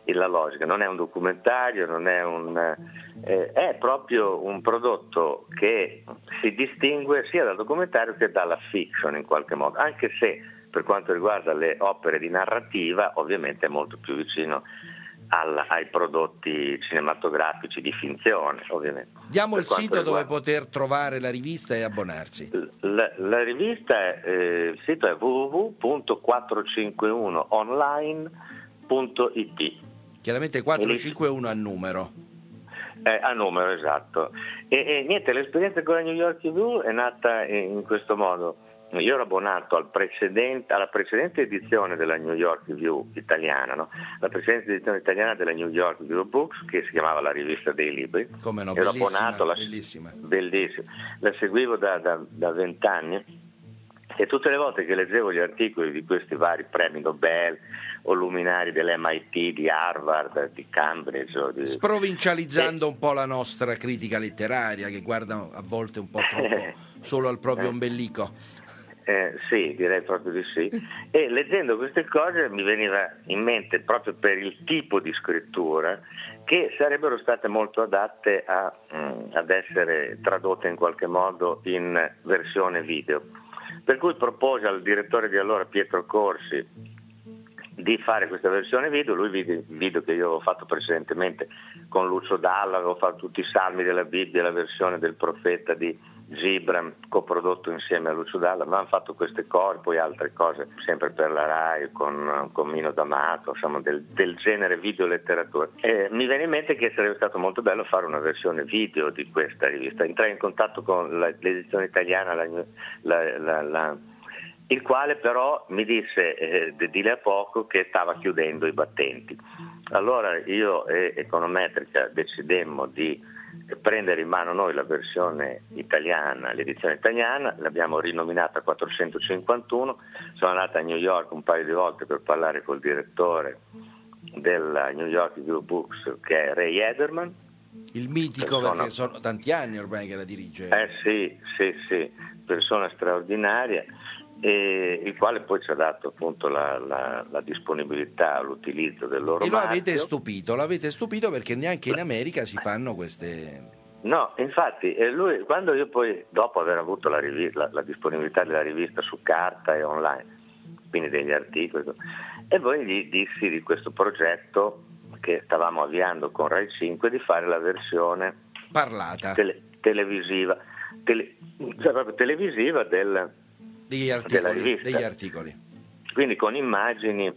la logica, non è un documentario, non è un eh, è proprio un prodotto che si distingue sia dal documentario che dalla fiction in qualche modo, anche se per quanto riguarda le opere di narrativa ovviamente è molto più vicino al, ai prodotti cinematografici di finzione, ovviamente. Diamo per il sito riguarda... dove poter trovare la rivista e abbonarsi. La, la rivista è, eh, il sito è w w w punto quattrocentocinquantuno online punto i t. Chiaramente quattrocentocinquantuno a numero. Eh, a numero, esatto. E, e niente, l'esperienza con la New York Review è nata in questo modo. Io ero abbonato al precedente, alla precedente edizione della New York Review italiana, no? La precedente edizione italiana della New York Review Books, che si chiamava la rivista dei libri. Come no, ero bellissima, abbonato alla, bellissima. Bellissima. La seguivo da vent'anni e tutte le volte che leggevo gli articoli di questi vari premi Nobel o luminari dell'M I T, di Harvard, di Cambridge o di... sprovincializzando eh. un po' la nostra critica letteraria, che guarda a volte un po' troppo solo al proprio ombelico. Eh, sì, direi proprio di sì. E leggendo queste cose mi veniva in mente, proprio per il tipo di scrittura, che sarebbero state molto adatte a, mh, ad essere tradotte in qualche modo in versione video. Per cui propose al direttore di allora, Pietro Corsi, di fare questa versione video. Lui vide il video che io avevo fatto precedentemente con Lucio Dalla, avevo fatto tutti i salmi della Bibbia, la versione del profeta di Gibran, coprodotto insieme a Lucio Dalla, ma hanno fatto queste cose, poi altre cose sempre per la Rai con, con Mino D'Amato, insomma del, del genere video letteratura. E mi viene in mente che sarebbe stato molto bello fare una versione video di questa rivista. Entrai in contatto con la, l'edizione italiana, la, la, la, la, il quale però mi disse eh, di lì a poco che stava chiudendo i battenti. Allora io e Econometrica decidemmo di prendere in mano noi la versione italiana, l'edizione italiana, l'abbiamo rinominata quattrocentocinquantuno. Sono andata a New York un paio di volte per parlare col direttore della New York Review Books, che è Ray Ederman, il mitico, persona... perché sono tanti anni ormai che la dirige. Eh sì, sì, sì, persona straordinaria, e il quale poi ci ha dato appunto la, la, la disponibilità all'utilizzo del loro e lo marchio. avete stupito, l'avete stupito perché neanche in America si fanno queste... No, infatti lui, quando io poi, dopo aver avuto la, rivista, la, la disponibilità della rivista su carta e online, quindi degli articoli, e poi gli dissi di questo progetto che stavamo avviando con Rai cinque di fare la versione parlata, tele, televisiva, tele, cioè proprio televisiva del Degli articoli, degli articoli. Quindi con immagini,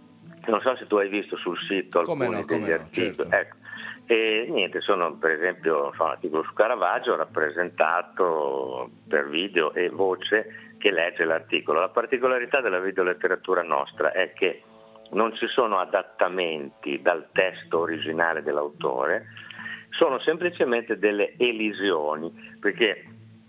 non so se tu hai visto sul sito come alcuni no, come degli no, articoli. certo. Ecco. E niente, sono per esempio so, un articolo su Caravaggio rappresentato per video e voce che legge l'articolo. La particolarità della videoletteratura nostra è che non ci sono adattamenti dal testo originale dell'autore, sono semplicemente delle elisioni, perché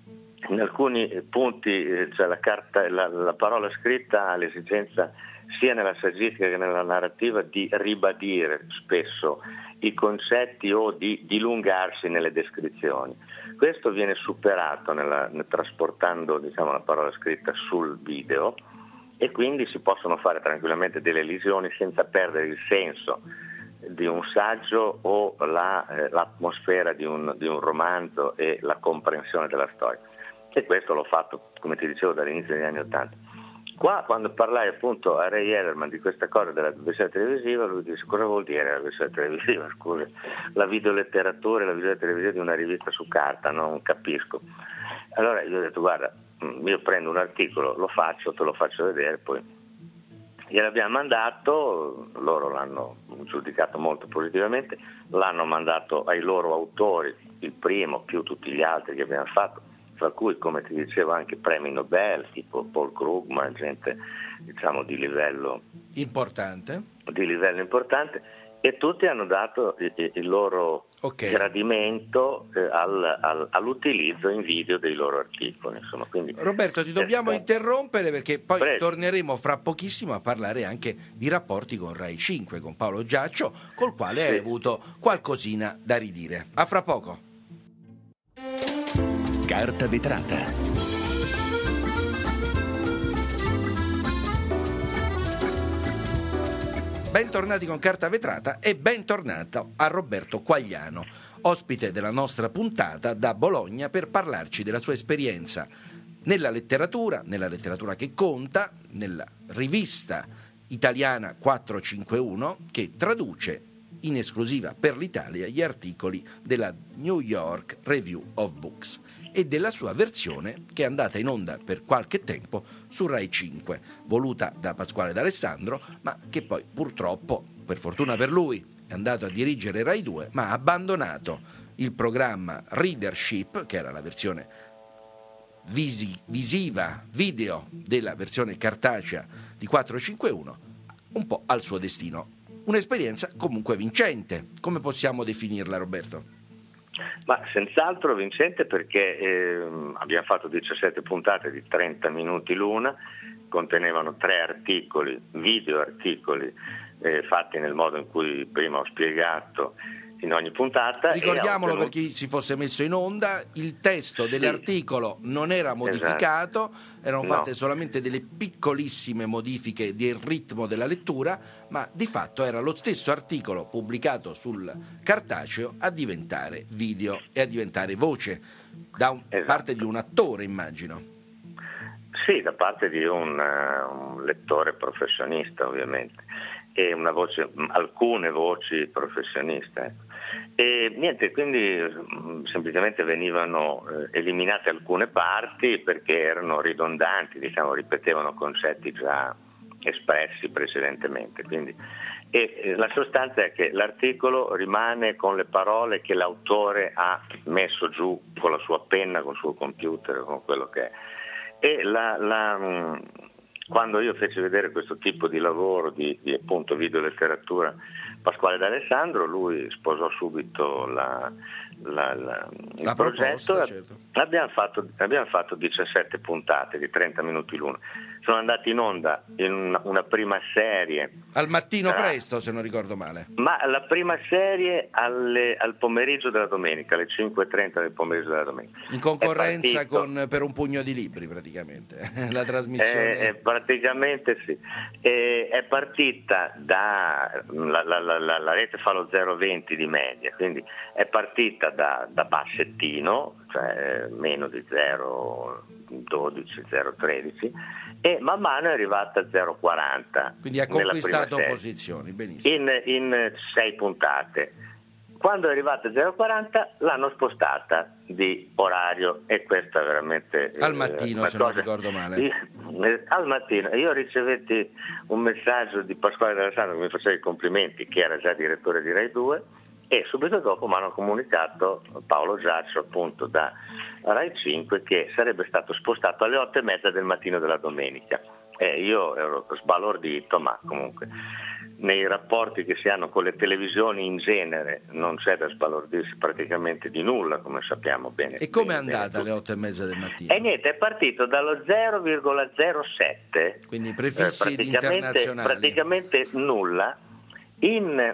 in alcuni punti cioè la, carta, la, la parola scritta ha l'esigenza sia nella saggistica che nella narrativa di ribadire spesso i concetti o di dilungarsi nelle descrizioni. Questo viene superato nella, nel, trasportando diciamo, la parola scritta sul video, e quindi si possono fare tranquillamente delle elisioni senza perdere il senso di un saggio o la, eh, l'atmosfera di un, di un romanzo e la comprensione della storia. E questo l'ho fatto, come ti dicevo, dall'inizio degli anni Ottanta. Qua, quando parlai appunto a Ray Ederman di questa cosa della versione televisiva, lui disse: cosa vuol dire la versione televisiva? Scusa, la videoletteratura e la versione televisiva di una rivista su carta, non capisco. Allora io ho detto: guarda, io prendo un articolo, lo faccio, te lo faccio vedere, poi gliel'abbiamo mandato, loro l'hanno giudicato molto positivamente, l'hanno mandato ai loro autori, il primo più tutti gli altri che abbiamo fatto, tra cui, come ti dicevo, anche premi Nobel tipo Paul Krugman, gente diciamo di livello importante, di livello importante, e tutti hanno dato il, il loro okay. gradimento eh, al, al, all'utilizzo in video dei loro articoli. Insomma, quindi Roberto, ti dobbiamo stato... interrompere perché poi Prego. torneremo fra pochissimo a parlare anche di rapporti con Rai cinque, con Paolo Giaccio, col quale sì. hai avuto qualcosina da ridire. A fra poco. Carta vetrata. bentornati con Carta Vetrata e bentornato a Roberto Quagliano, ospite della nostra puntata da Bologna per parlarci della sua esperienza nella letteratura, nella letteratura che conta, nella rivista italiana quattrocentocinquantuno che traduce in esclusiva per l'Italia gli articoli della New York Review of Books e della sua versione che è andata in onda per qualche tempo su Rai cinque, voluta da Pasquale D'Alessandro, ma che poi purtroppo, per fortuna per lui, è andato a dirigere Rai due, ma ha abbandonato il programma Readership, che era la versione visi- visiva, video della versione cartacea di quattrocentocinquantuno, un po' al suo destino. Un'esperienza comunque vincente. Come possiamo definirla, Roberto? Ma senz'altro vincente perché eh, abbiamo fatto diciassette puntate di trenta minuti l'una, contenevano tre articoli, video articoli eh, fatti nel modo in cui prima ho spiegato in ogni puntata. Ricordiamolo ottenuto... per chi si fosse messo in onda, il testo dell'articolo sì, non era modificato, esatto, erano fatte no. solamente delle piccolissime modifiche del ritmo della lettura, ma di fatto era lo stesso articolo pubblicato sul cartaceo a diventare video e a diventare voce, da un, esatto. parte di un attore, immagino. Sì, da parte di un, uh, un lettore professionista, ovviamente, e una voce, alcune voci professioniste. Ecco. E niente, quindi mh, semplicemente venivano eh, eliminate alcune parti perché erano ridondanti, diciamo, ripetevano concetti già espressi precedentemente. Quindi, e eh, la sostanza è che l'articolo rimane con le parole che l'autore ha messo giù con la sua penna, col suo computer, con quello che è. E la, la, mh, quando io feci vedere questo tipo di lavoro di, di appunto videoletteratura Pasquale D'Alessandro, lui sposò subito la, la, la, il la progetto. Proposta, certo. abbiamo, fatto, abbiamo fatto diciassette puntate di trenta minuti l'una. Sono andati in onda in una, una prima serie al mattino tra, presto, se non ricordo male, ma la prima serie alle, al pomeriggio della domenica, alle cinque e trenta del pomeriggio della domenica, in concorrenza con Per un pugno di libri, praticamente la trasmissione è, è praticamente sì è, è partita da la, la, la, la rete fa lo zero virgola venti di media, quindi è partita da, da bassettino, cioè meno di zero virgola dodici, zero virgola tredici, e man mano è arrivata a zero virgola quaranta. Quindi ha conquistato posizioni, benissimo. In, in sei puntate. Quando è arrivata a zero virgola quaranta l'hanno spostata di orario, e questa è veramente al mattino, eh, se non ricordo male. Eh, al mattino io ricevetti un messaggio di Pasquale D'Alessandro che mi faceva i complimenti, che era già direttore di Rai due, e subito dopo mi hanno comunicato Paolo Giaccio, appunto da Rai cinque, che sarebbe stato spostato alle otto e mezza del mattino della domenica. E io ero sbalordito, ma comunque nei rapporti che si hanno con le televisioni in genere non c'è da sbalordirsi praticamente di nulla, come sappiamo bene. E come è bene, andata bene. alle otto e mezza del mattino? E niente, è partito dallo zero virgola zero sette, quindi prefissi eh, praticamente, internazionali. praticamente nulla. In,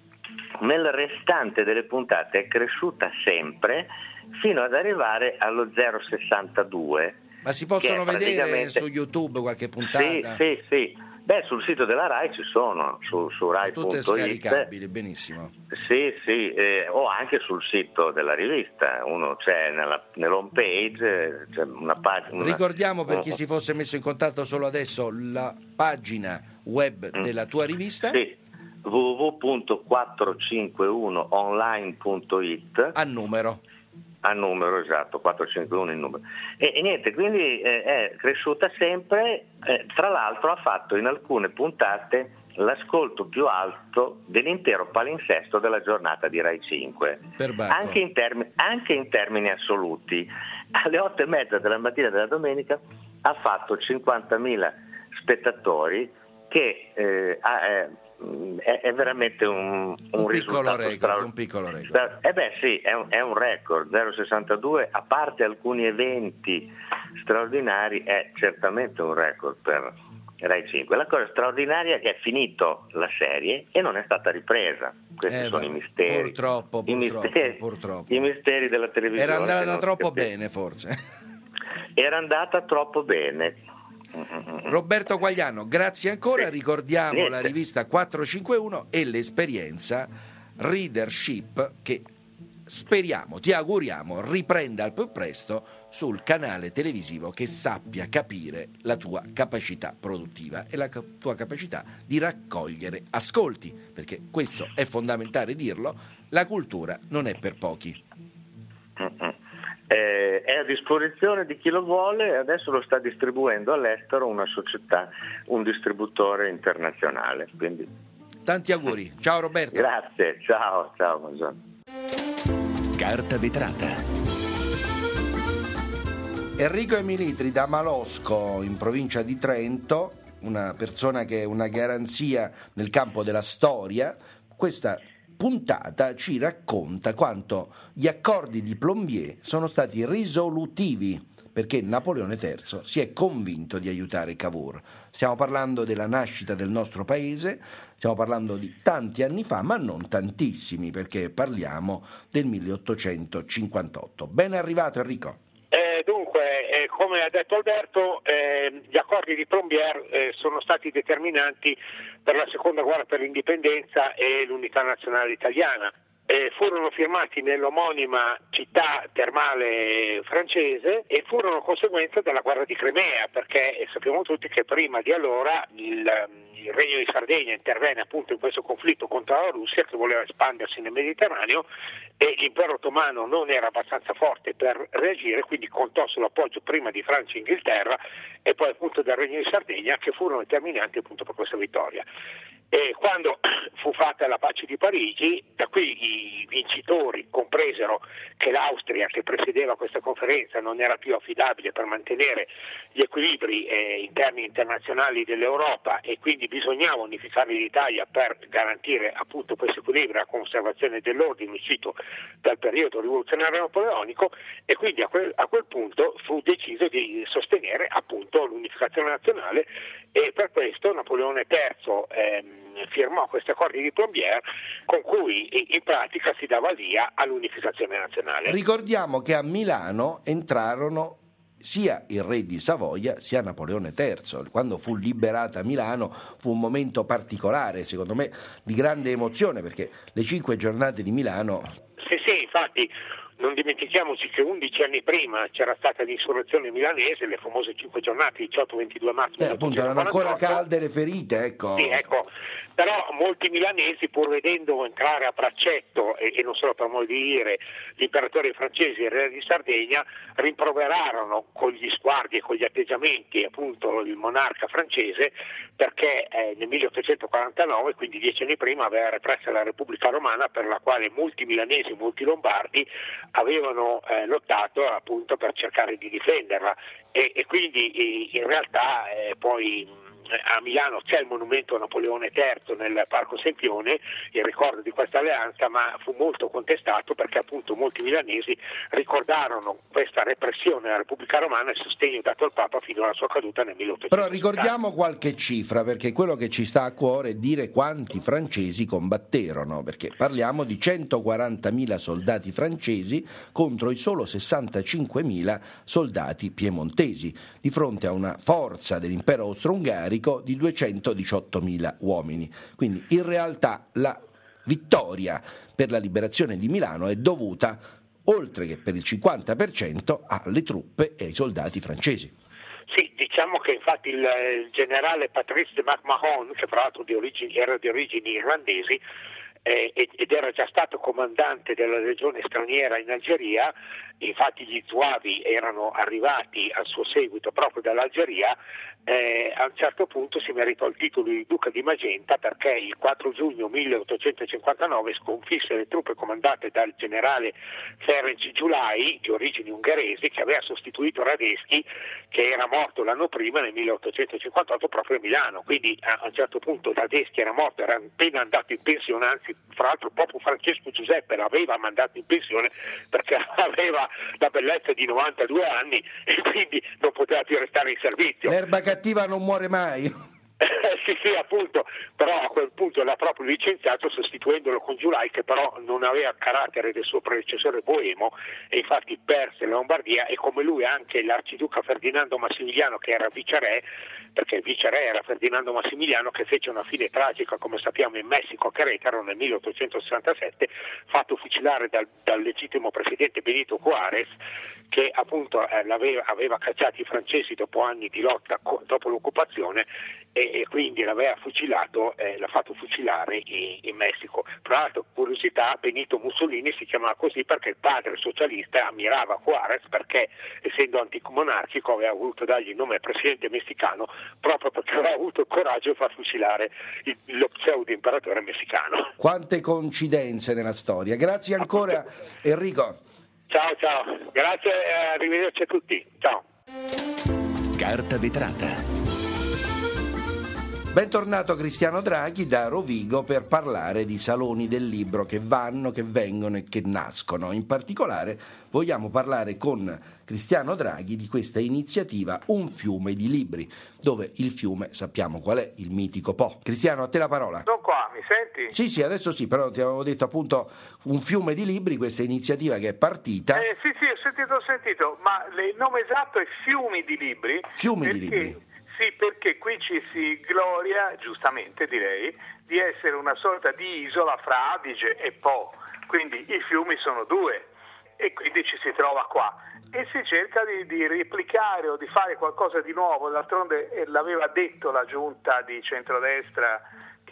nel restante delle puntate è cresciuta sempre fino ad arrivare allo zero virgola sessantadue. Ma si possono vedere su YouTube qualche puntata? Sì, sì, sì. Beh, sul sito della Rai ci sono, su, su Rai punto it. Tutte scaricabili, benissimo. Sì, sì, eh, o anche sul sito della rivista. Uno c'è nella, nell'home page, c'è una pagina. Ricordiamo per chi si fosse messo in contatto solo adesso la pagina web mm. della tua rivista. Sì, w w w punto quattrocentocinquantuno online punto it. A numero. A numero, esatto, quattrocentocinquantuno il numero. E, e niente, quindi eh, è cresciuta sempre, eh, tra l'altro ha fatto in alcune puntate l'ascolto più alto dell'intero palinsesto della giornata di Rai cinque, anche in, termi, anche in termini assoluti. Alle otto e mezza della mattina della domenica ha fatto cinquantamila spettatori, che eh, ha, eh, È, è veramente un, un, un piccolo risultato record, stra... un piccolo record. Eh beh sì, è un, è un record. zero virgola sessantadue, a parte alcuni eventi straordinari, è certamente un record per Rai cinque. La cosa straordinaria è che è finito la serie e non è stata ripresa. Questi eh, sono beh, i misteri. Purtroppo, I purtroppo, misteri, purtroppo. I misteri della televisione. Era andata troppo capisco. bene, forse. Era andata troppo bene. Roberto Quagliano, grazie ancora, Sì. ricordiamo Niente. la rivista quattrocentocinquantuno e l'esperienza Readership che speriamo, ti auguriamo, riprenda al più presto sul canale televisivo che sappia capire la tua capacità produttiva e la ca- tua capacità di raccogliere ascolti, perché questo è fondamentale dirlo, la cultura non è per pochi. Eh, è a disposizione di chi lo vuole e adesso lo sta distribuendo all'estero una società, un distributore internazionale. Quindi... Tanti auguri, ciao Roberto. Grazie, ciao, ciao, buongiorno. Carta vetrata. Enrico Emilitri da Malosco in provincia di Trento, una persona che è una garanzia nel campo della storia. Questa puntata ci racconta quanto gli accordi di Plombier sono stati risolutivi perché Napoleone terzo si è convinto di aiutare Cavour. Stiamo parlando della nascita del nostro paese, stiamo parlando di tanti anni fa, ma non tantissimi, perché parliamo del milleottocentocinquantotto. Ben arrivato Enrico. Eh, dunque, eh, come ha detto Alberto, eh, gli accordi di Plombier eh, sono stati determinanti per la seconda guerra per l'indipendenza e l'unità nazionale italiana. Eh, furono firmati nell'omonima città termale francese e furono conseguenza della guerra di Crimea, perché eh, sappiamo tutti che prima di allora il, il Regno di Sardegna intervenne appunto in questo conflitto contro la Russia che voleva espandersi nel Mediterraneo e l'impero ottomano non era abbastanza forte per reagire, quindi contò sull'appoggio prima di Francia e Inghilterra e poi appunto del Regno di Sardegna, che furono determinanti appunto per questa vittoria. E quando fu fatta la pace di Parigi, da qui i vincitori compresero che l'Austria, che presiedeva questa conferenza, non era più affidabile per mantenere gli equilibri eh, interni e internazionali dell'Europa e quindi bisognava unificare l'Italia per garantire appunto questo equilibrio e la conservazione dell'ordine uscito dal periodo rivoluzionario napoleonico, e quindi a quel, a quel punto fu deciso di sostenere appunto l'unificazione nazionale, e per questo Napoleone terzo ehm, firmò questi accordi di Plombier con cui in pratica si dava via all'unificazione nazionale. Ricordiamo che a Milano entrarono sia il re di Savoia sia Napoleone terzo. Quando fu liberata Milano fu un momento particolare, secondo me di grande emozione, perché le cinque giornate di Milano... Sì, sì, infatti non dimentichiamoci che undici anni prima c'era stata l'insurrezione milanese, le famose cinque giornate, diciotto ventidue marzo. Eh, appunto, erano ancora calde le ferite, ecco. Sì, ecco. Però molti milanesi, pur vedendo entrare a braccetto, e, e non solo per modo di dire, l'imperatore francese e il re di Sardegna, rimproverarono con gli sguardi e con gli atteggiamenti appunto il monarca francese, perché eh, nel milleottocentoquarantanove, quindi dieci anni prima, aveva repressa la Repubblica Romana, per la quale molti milanesi, molti lombardi avevano eh, lottato appunto per cercare di difenderla, e, e quindi in realtà eh, poi a Milano c'è il monumento a Napoleone terzo nel Parco Sempione, il ricordo di questa alleanza, ma fu molto contestato perché appunto molti milanesi ricordarono questa repressione della Repubblica Romana e il sostegno dato al Papa fino alla sua caduta nel milleottocento. Però ricordiamo qualche cifra, perché quello che ci sta a cuore è dire quanti francesi combatterono, perché parliamo di centoquarantamila soldati francesi contro i solo sessantacinquemila soldati piemontesi, di fronte a una forza dell'impero austro-ungarico di duecentodiciottomila uomini. Quindi in realtà la vittoria per la liberazione di Milano è dovuta, oltre che per il cinquanta per cento, alle truppe e ai soldati francesi. Sì, diciamo che infatti il, il generale Patrice de MacMahon, che fra l'altro di origini, era di origini irlandesi, eh, ed era già stato comandante della legione straniera in Algeria, infatti gli Zuavi erano arrivati al suo seguito proprio dall'Algeria, eh, a un certo punto si meritò il titolo di Duca di Magenta perché il quattro giugno milleottocentocinquantanove sconfisse le truppe comandate dal generale Ferenc Gyulay, di origini ungheresi, che aveva sostituito Radetzky, che era morto l'anno prima nel milleottocentocinquantotto proprio a Milano. Quindi a un certo punto Radetzky era morto, era appena andato in pensione, anzi fra l'altro proprio Francesco Giuseppe l'aveva mandato in pensione perché aveva la bellezza di novantadue anni e quindi non poteva più restare in servizio. L'erba cattiva non muore mai. Sì, sì, sì, appunto, però a quel punto l'ha proprio licenziato sostituendolo con Giulai, che però non aveva il carattere del suo predecessore Boemo e infatti perse la Lombardia, e come lui anche l'arciduca Ferdinando Massimiliano, che era viceré, perché il viceré era Ferdinando Massimiliano, che fece una fine tragica, come sappiamo, in Messico a Querétaro nel milleottocentosessantasette, fatto fucilare dal, dal legittimo presidente Benito Juárez, che appunto eh, l'aveva, aveva cacciato i francesi dopo anni di lotta co- dopo l'occupazione e, e quindi l'aveva fucilato, eh, l'ha fatto fucilare in, in Messico. Tra l'altro, curiosità, Benito Mussolini si chiamava così perché il padre socialista ammirava Juárez, perché essendo antimonarchico aveva voluto dargli il nome presidente messicano proprio perché aveva avuto il coraggio di far fucilare il, lo pseudo imperatore messicano. Quante coincidenze nella storia. Grazie ancora Enrico. Ciao ciao, grazie e arrivederci a tutti. Ciao. Carta vetrata. Bentornato Cristiano Draghi da Rovigo per parlare di saloni del libro che vanno, che vengono e che nascono. In particolare vogliamo parlare con Cristiano Draghi di questa iniziativa Un fiume di libri, dove il fiume sappiamo qual è, il mitico Po. Cristiano, a te la parola. Sono qua, mi senti? Sì, sì, adesso sì, però ti avevo detto appunto Un fiume di libri, questa iniziativa che è partita. Eh, sì, sì, ho sentito, ho sentito, ma il nome esatto è Fiumi di libri. Fiumi perché... di libri. Sì, perché qui ci si gloria, giustamente direi, di essere una sorta di isola fra Adige e Po, quindi i fiumi sono due e quindi ci si trova qua e si cerca di, di replicare o di fare qualcosa di nuovo. D'altronde eh, l'aveva detto la giunta di centrodestra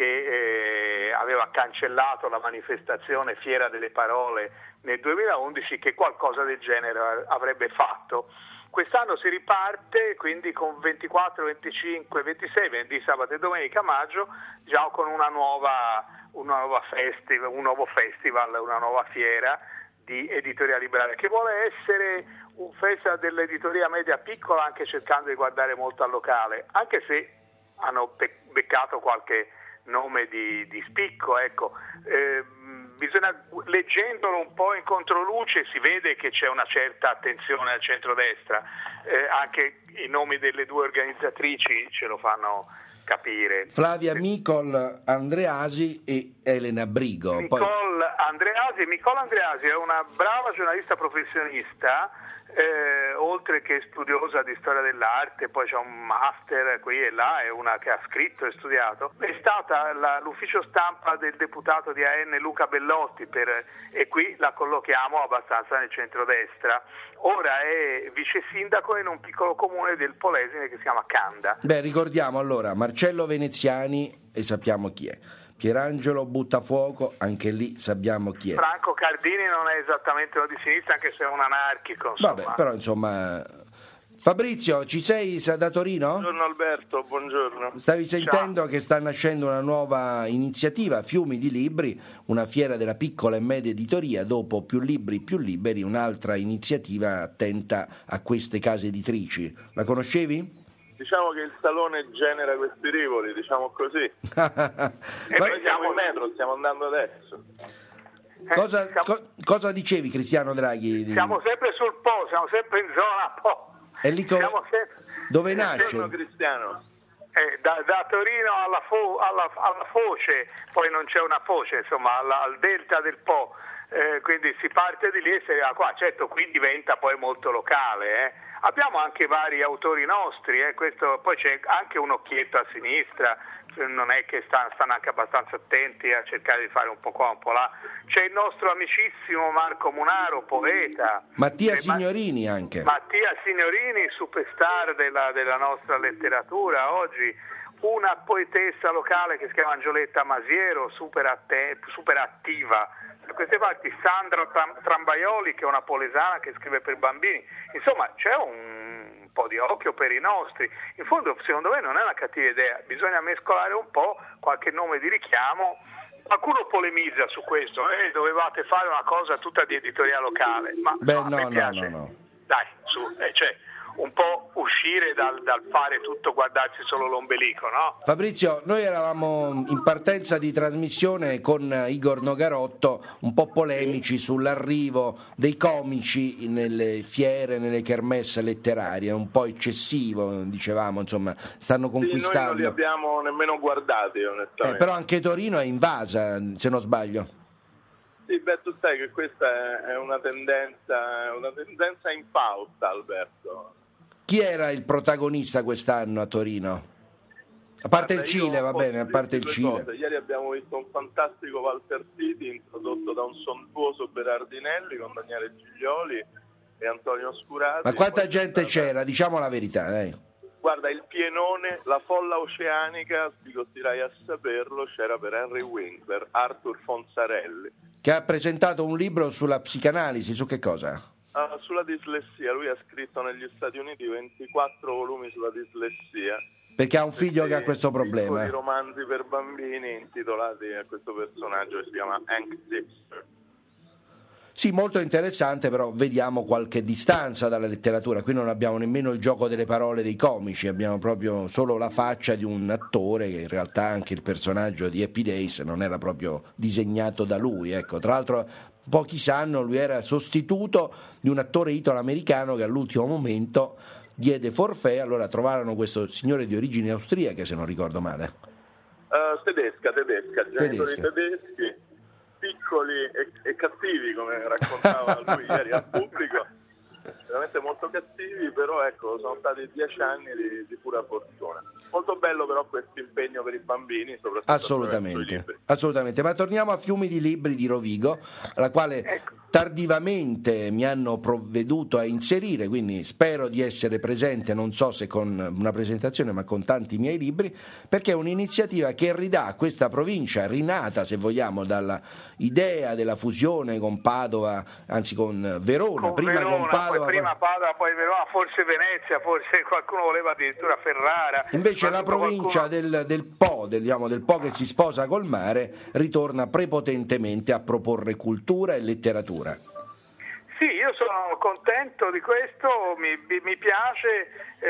che eh, aveva cancellato la manifestazione Fiera delle Parole nel duemilaundici, che qualcosa del genere avrebbe fatto. Quest'anno si riparte quindi con ventiquattro, venticinque, ventisei, venerdì, sabato e domenica maggio, già con una nuova, una nuova festival, un nuovo festival, una nuova fiera di editoria libraria, che vuole essere un festival dell'editoria media piccola, anche cercando di guardare molto al locale, anche se hanno beccato qualche nome di, di spicco, ecco. Eh, bisogna, leggendolo un po' in controluce, si vede che c'è una certa attenzione al centrodestra, eh, anche i nomi delle due organizzatrici ce lo fanno capire. Flavia Micol Andreasi e Elena Brigo. Micol Poi... Andreasi, Micol Andreasi è una brava giornalista professionista, eh, oltre che studiosa di storia dell'arte, poi c'è un master qui e là, è una che ha scritto e studiato. È stata la, l'ufficio stampa del deputato di A N Luca Bellotti per, e qui la collochiamo abbastanza nel centrodestra. Ora è vice sindaco in un piccolo comune del Polesine che si chiama Canda. Beh, ricordiamo allora Marcello Veneziani e sappiamo chi è. Pierangelo Buttafuoco, anche lì sappiamo chi è. Franco Cardini non è esattamente uno di sinistra, anche se è un anarchico, insomma. Vabbè, però insomma... Fabrizio, ci sei da Torino? Buongiorno Alberto, buongiorno. Stavi sentendo Ciao. Che sta nascendo una nuova iniziativa, Fiumi di Libri, una fiera della piccola e media editoria, dopo Più Libri, Più Liberi, un'altra iniziativa attenta a queste case editrici. La conoscevi? Diciamo che il salone genera questi rivoli, diciamo così. E noi siamo in metro, stiamo andando adesso. Cosa, siamo... co- cosa dicevi Cristiano Draghi? Siamo sempre sul Po, siamo sempre in zona Po. E lì co- sempre... dove nasce? Cristiano. Eh, da, da Torino alla, fo- alla, alla foce, poi non c'è una foce, insomma, alla, al delta del Po. Eh, quindi si parte di lì e si arriva qua. Certo, qui diventa poi molto locale, eh. Abbiamo anche vari autori nostri, eh, questo, poi c'è anche un occhietto a sinistra, non è che sta, stanno anche abbastanza attenti a cercare di fare un po' qua, un po' là. C'è il nostro amicissimo Marco Munaro, poeta. Mattia eh, Signorini Ma- anche. Mattia Signorini, superstar della, della nostra letteratura oggi. Una poetessa locale che si chiama Angioletta Masiero, super, atte- super attiva. Da queste parti Sandra Tram- Trambaioli, che è una polesana che scrive per bambini. Insomma, c'è un, un po' di occhio per i nostri. In fondo, secondo me, non è una cattiva idea. Bisogna mescolare un po', qualche nome di richiamo. Qualcuno polemizza su questo, eh, dovevate fare una cosa tutta di editoria locale. Ma Beh, no, no, mi piace. no, no, no. Dai, su, eh, cioè, un po' uscire dal, dal fare tutto, guardarsi solo l'ombelico, no? Fabrizio, noi eravamo in partenza di trasmissione con Igor Nogarotto un po' polemici sull'arrivo dei comici nelle fiere, nelle kermesse letterarie, un po' eccessivo, dicevamo, insomma, stanno conquistando. Sì, noi non li abbiamo nemmeno guardati, onestamente. Eh, però anche Torino è invasa, se non sbaglio. Sì, beh, tu sai che questa è una tendenza, una tendenza infausta, Alberto. Chi era il protagonista quest'anno a Torino? A parte Guarda, il Cile, va bene, a parte il Cile. Cose. Ieri abbiamo visto un fantastico Walter City introdotto da un sontuoso Berardinelli con Daniele Giglioli e Antonio Scurati. Ma quanta gente c'era? Diciamo la verità, dai. Guarda, il pienone, la folla oceanica, sbigottirai a saperlo, c'era per Henry Winkler, Arthur Fonsarelli. Che ha presentato un libro sulla psicanalisi, su che cosa? Uh, sulla dislessia, lui ha scritto negli Stati Uniti ventiquattro volumi sulla dislessia. Perché ha un figlio che ha questo problema. Piccoli romanzi per bambini intitolati a questo personaggio che si chiama Hank Dixter. Sì, molto interessante, però vediamo qualche distanza dalla letteratura. Qui non abbiamo nemmeno il gioco delle parole dei comici, abbiamo proprio solo la faccia di un attore che in realtà anche il personaggio di Happy Days non era proprio disegnato da lui. Ecco, tra l'altro pochi sanno, lui era sostituto di un attore italo-americano che all'ultimo momento diede forfait, allora trovarono questo signore di origini austriache, se non ricordo male. Uh, tedesca, tedesca, genitori Tedesca. tedeschi. Piccoli e, e cattivi, come raccontava lui ieri al pubblico, veramente molto cattivi, però ecco, sono stati dieci anni di, di pura fortuna. Molto bello però questo impegno per i bambini, soprattutto Assolutamente, assolutamente. Ma torniamo a Fiumi di Libri di Rovigo, alla quale Ecco. tardivamente mi hanno provveduto a inserire, quindi spero di essere presente, non so se con una presentazione, ma con tanti miei libri, perché è un'iniziativa che ridà a questa provincia, rinata se vogliamo dalla idea della fusione con Padova, anzi con Verona, Con prima Verona, con Padova, poi prima Padova, poi Verona, forse Venezia, forse qualcuno voleva addirittura Ferrara. invece la Qualcuno- provincia del, del Po, del, diciamo, del Po che si sposa col mare, ritorna prepotentemente a proporre cultura e letteratura. Sì, io sono contento di questo, mi, mi piace,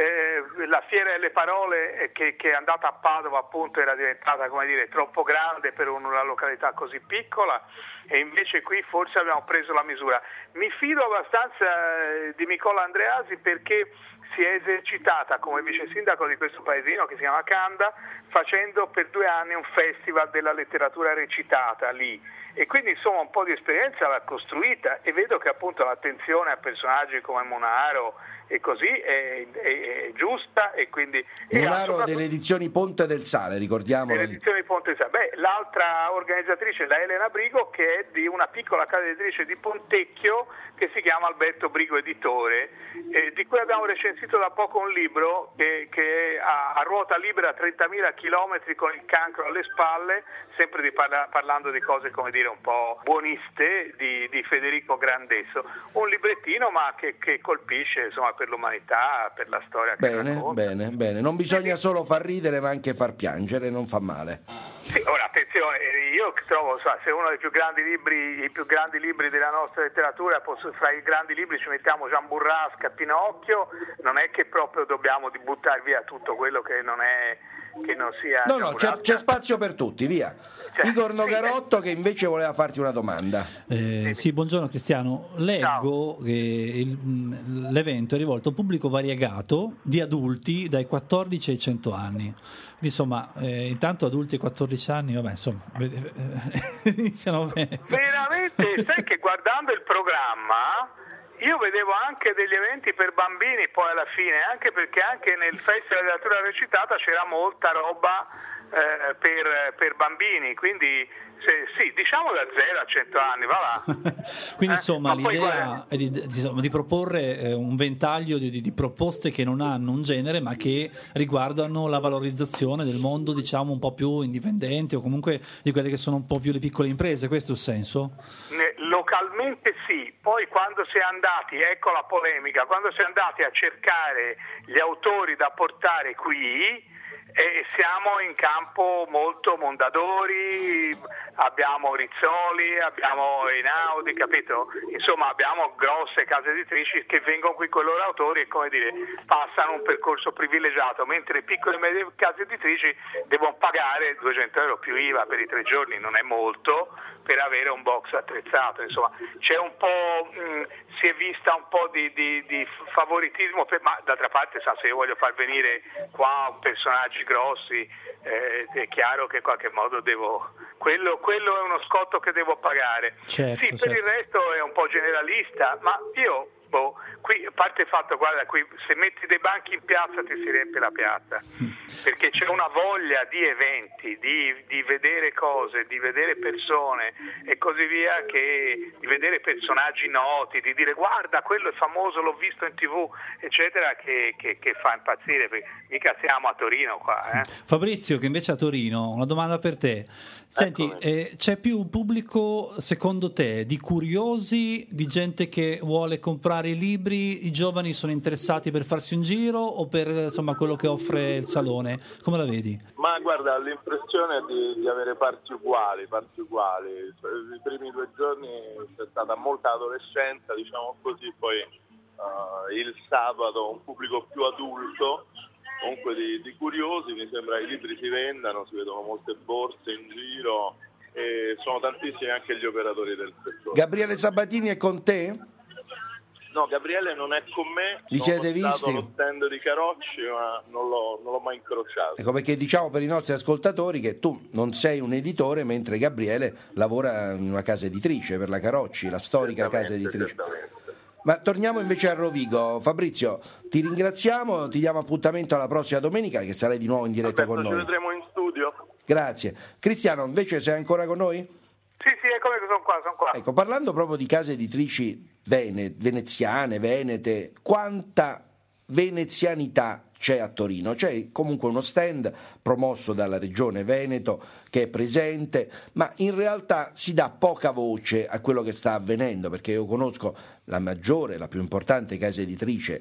eh, la Fiera delle Parole che, che è andata a Padova appunto era diventata, come dire, troppo grande per una località così piccola e invece qui forse abbiamo preso la misura. Mi fido abbastanza eh, di Nicola Andreasi perché si è esercitata come vice sindaco di questo paesino che si chiama Canda, facendo per due anni un festival della letteratura recitata lì. E quindi insomma un po' di esperienza l'ha costruita e vedo che appunto l'attenzione a personaggi come Monaro e così è, è, è giusta e quindi... Monaro delle edizioni Ponte del Sale, ricordiamo. Le edizioni Ponte del Sale. Beh, l'altra organizzatrice è la Elena Brigo che è di una piccola casa editrice di Pontecchio che si chiama Alberto Brigo Editore, eh, di cui abbiamo recensito da poco un libro che, che a, a ruota libera trentamila chilometri con il cancro alle spalle, sempre di parla, parlando di cose come dire un po' buoniste di, di Federico Grandesso, un librettino ma che, che colpisce insomma per l'umanità, per la storia che Bene, racconta. bene, bene. Non bisogna solo far ridere ma anche far piangere, non fa male. Sì, ora attenzione, io trovo, so, se uno dei più grandi libri, i più grandi libri della nostra letteratura, posso, fra i grandi libri ci mettiamo Gian Burrasca, Pinocchio, non è che proprio dobbiamo di buttare via tutto quello che non è, che non sia... No, no, c'è, c'è spazio per tutti, via. Igor Nogarotto che invece voleva farti una domanda. Eh, sì, buongiorno Cristiano. Leggo che il- l'evento è rivolto a un pubblico variegato di adulti dai quattordici ai cento anni. Quindi, insomma, eh, intanto adulti e quattordici anni, vabbè, insomma, vede- eh, iniziano bene. Veramente, sai che guardando il programma io vedevo anche degli eventi per bambini poi alla fine, anche perché anche nel Festival della Letteratura Recitata c'era molta roba eh, per, per bambini, quindi se, sì, diciamo da zero a cento anni, va là. Quindi, Eh, insomma, ma poi l'idea guarda- è di, di- insomma, di proporre eh, un ventaglio di, di- di proposte che non hanno un genere, ma che riguardano la valorizzazione del mondo, diciamo, un po' più indipendente o comunque di quelle che sono un po' più le piccole imprese. Questo è il senso? Ne- Localmente sì, poi quando si è andati, ecco la polemica, quando si è andati a cercare gli autori da portare qui, e siamo in campo molto Mondadori, abbiamo Rizzoli, abbiamo Einaudi, capito? Insomma abbiamo grosse case editrici che vengono qui con i loro autori e, come dire, passano un percorso privilegiato, mentre le piccole e medie case editrici devono pagare duecento euro più I V A per i tre giorni, non è molto, per avere un box attrezzato. Insomma c'è un po', mh, si è vista un po' di, di, di favoritismo, per, ma d'altra parte sa, se io voglio far venire qua personaggi grossi, eh, è chiaro che in qualche modo devo, quello, quello è uno scotto che devo pagare. Certo, sì, per certo. il resto è un po' generalista, ma io boh, qui, a parte il fatto, guarda, qui se metti dei banchi in piazza ti si riempie la piazza, perché c'è una voglia di eventi, di, di vedere cose, di vedere persone e così via, che di vedere personaggi noti, di dire guarda quello è famoso, l'ho visto in tv, eccetera, che, che, che fa impazzire, perché mica siamo a Torino qua. Eh. Fabrizio, che invece a Torino, una domanda per te. Senti, eh, c'è più un pubblico, secondo te, di curiosi, di gente che vuole comprare i libri, i giovani sono interessati per farsi un giro o per, insomma, quello che offre il salone? Come la vedi? Ma guarda, ho l'impressione di, di avere parti uguali, parti uguali. I primi due giorni c'è stata molta adolescenza, diciamo così, poi uh, il sabato un pubblico più adulto, comunque di, di curiosi, mi sembra che i libri si vendano, si vedono molte borse in giro e sono tantissimi anche gli operatori del settore. Gabriele Sabatini è con te? No, Gabriele non è con me, Li sono siete stato visti? allo stand di Carocci, ma non l'ho, non l'ho mai incrociato. Ecco, perché diciamo per i nostri ascoltatori che tu non sei un editore, mentre Gabriele lavora in una casa editrice, per la Carocci, la storica casa editrice. Ma torniamo invece a Rovigo. Fabrizio, ti ringraziamo, ti diamo appuntamento alla prossima domenica, che sarai di nuovo in diretta Alberto, con noi. Ci vedremo in studio. Grazie. Cristiano, invece sei ancora con noi? Sì, sì, eccomi, sono qua, sono qua. Ecco, parlando proprio di case editrici vene, veneziane, venete, quanta venezianità c'è a Torino? C'è comunque uno stand promosso dalla Regione Veneto che è presente, ma in realtà si dà poca voce a quello che sta avvenendo, perché io conosco la maggiore, la più importante casa editrice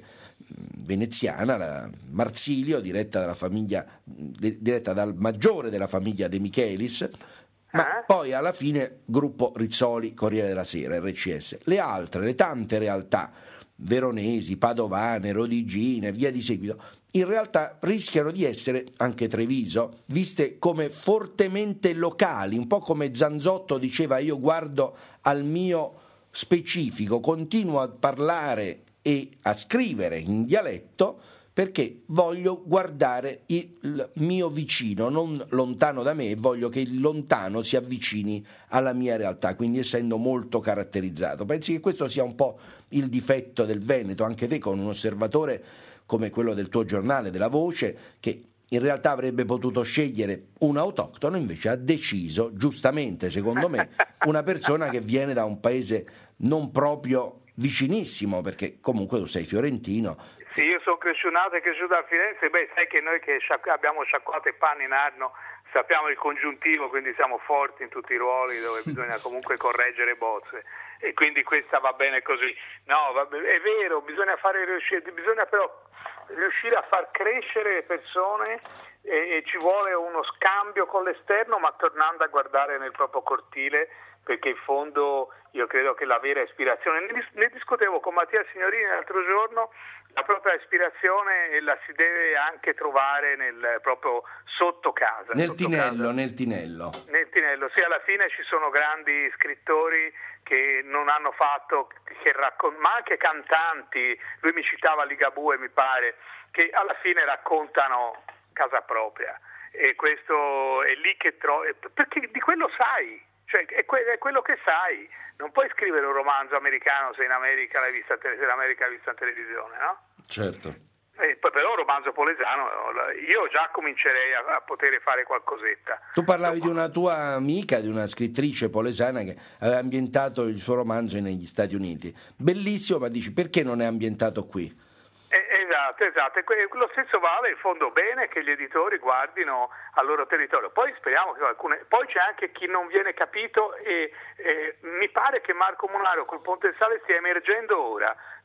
veneziana, la Marsilio, diretta dalla famiglia, diretta dal maggiore della famiglia De Michelis, ma poi alla fine gruppo Rizzoli, Corriere della Sera, R C S. Le altre, le tante realtà veronesi, padovane, rodigine, via di seguito, in realtà rischiano di essere, anche Treviso, viste come fortemente locali, un po' come Zanzotto diceva: io guardo al mio specifico, continuo a parlare e a scrivere in dialetto perché voglio guardare il mio vicino, non lontano da me, voglio che il lontano si avvicini alla mia realtà, quindi essendo molto caratterizzato. Pensi che questo sia un po' il difetto del Veneto? Anche te, con un osservatore come quello del tuo giornale, della Voce, che in realtà avrebbe potuto scegliere un autoctono, invece ha deciso, giustamente secondo me, una persona che viene da un paese non proprio vicinissimo, perché comunque tu sei fiorentino. Sì, io sono cresciuto e cresciuto a Firenze, beh, sai che noi che sciac- abbiamo sciacquato i panni in Arno sappiamo il congiuntivo, quindi siamo forti in tutti i ruoli dove bisogna comunque correggere bozze, e quindi questa va bene così. No, va bene, è vero, bisogna fare riuscire, bisogna però riuscire a far crescere le persone e, e ci vuole uno scambio con l'esterno, ma tornando a guardare nel proprio cortile, perché in fondo io credo che la vera ispirazione, ne, dis- ne discutevo con Mattia Signorini l'altro giorno, la propria ispirazione la si deve anche trovare nel proprio sotto casa. Nel sotto tinello, casa. nel tinello. Nel tinello, sì, alla fine ci sono grandi scrittori che non hanno fatto, che raccon- ma anche cantanti, lui mi citava Ligabue mi pare, che alla fine raccontano casa propria, e questo è lì che trovi, perché di quello sai. Cioè è, que- è quello che sai, non puoi scrivere un romanzo americano se in America l'hai vista, te- se l'America l'ha vista in televisione, no? Certo. E poi però un romanzo polesano, io già comincerei a, a poter fare qualcosetta. Tu parlavi di una tua amica, di una scrittrice polesana che aveva ambientato il suo romanzo negli Stati Uniti. Bellissimo, ma dici perché non è ambientato qui? Esatto, esatto, e lo stesso vale in fondo bene che gli editori guardino al loro territorio, poi speriamo che alcune, poi c'è anche chi non viene capito e, e mi pare che Marco Munaro col Ponte Sale stia emergendo ora,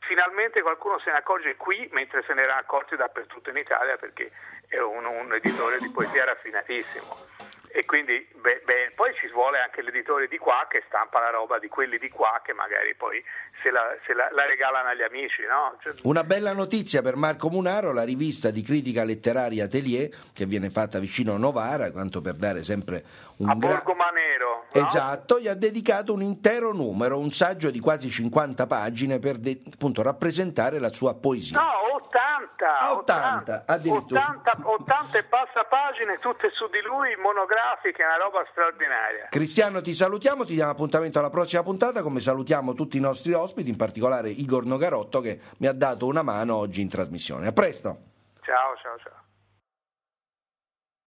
finalmente qualcuno se ne accorge qui, mentre se ne era accorti dappertutto in Italia, perché è un, un editore di poesia raffinatissimo. E quindi beh, beh, poi ci vuole anche l'editore di qua che stampa la roba di quelli di qua che magari poi se la, se la, la regalano agli amici, no? Cioè... Una bella notizia per Marco Munaro: la rivista di critica letteraria Atelier, che viene fatta vicino a Novara, tanto per dare sempre un a gra... Borgomanero, no? Esatto, gli ha dedicato un intero numero, un saggio di quasi cinquanta pagine per de... appunto rappresentare la sua poesia. No, ottanta, ah, ottanta, addirittura. ottanta, ottanta e passa pagine, tutte su di lui, monografiche, una roba straordinaria. Cristiano, ti salutiamo, ti diamo appuntamento alla prossima puntata, come salutiamo tutti i nostri ospiti, in particolare Igor Nogarotto, che mi ha dato una mano oggi in trasmissione. A presto. Ciao, ciao, ciao.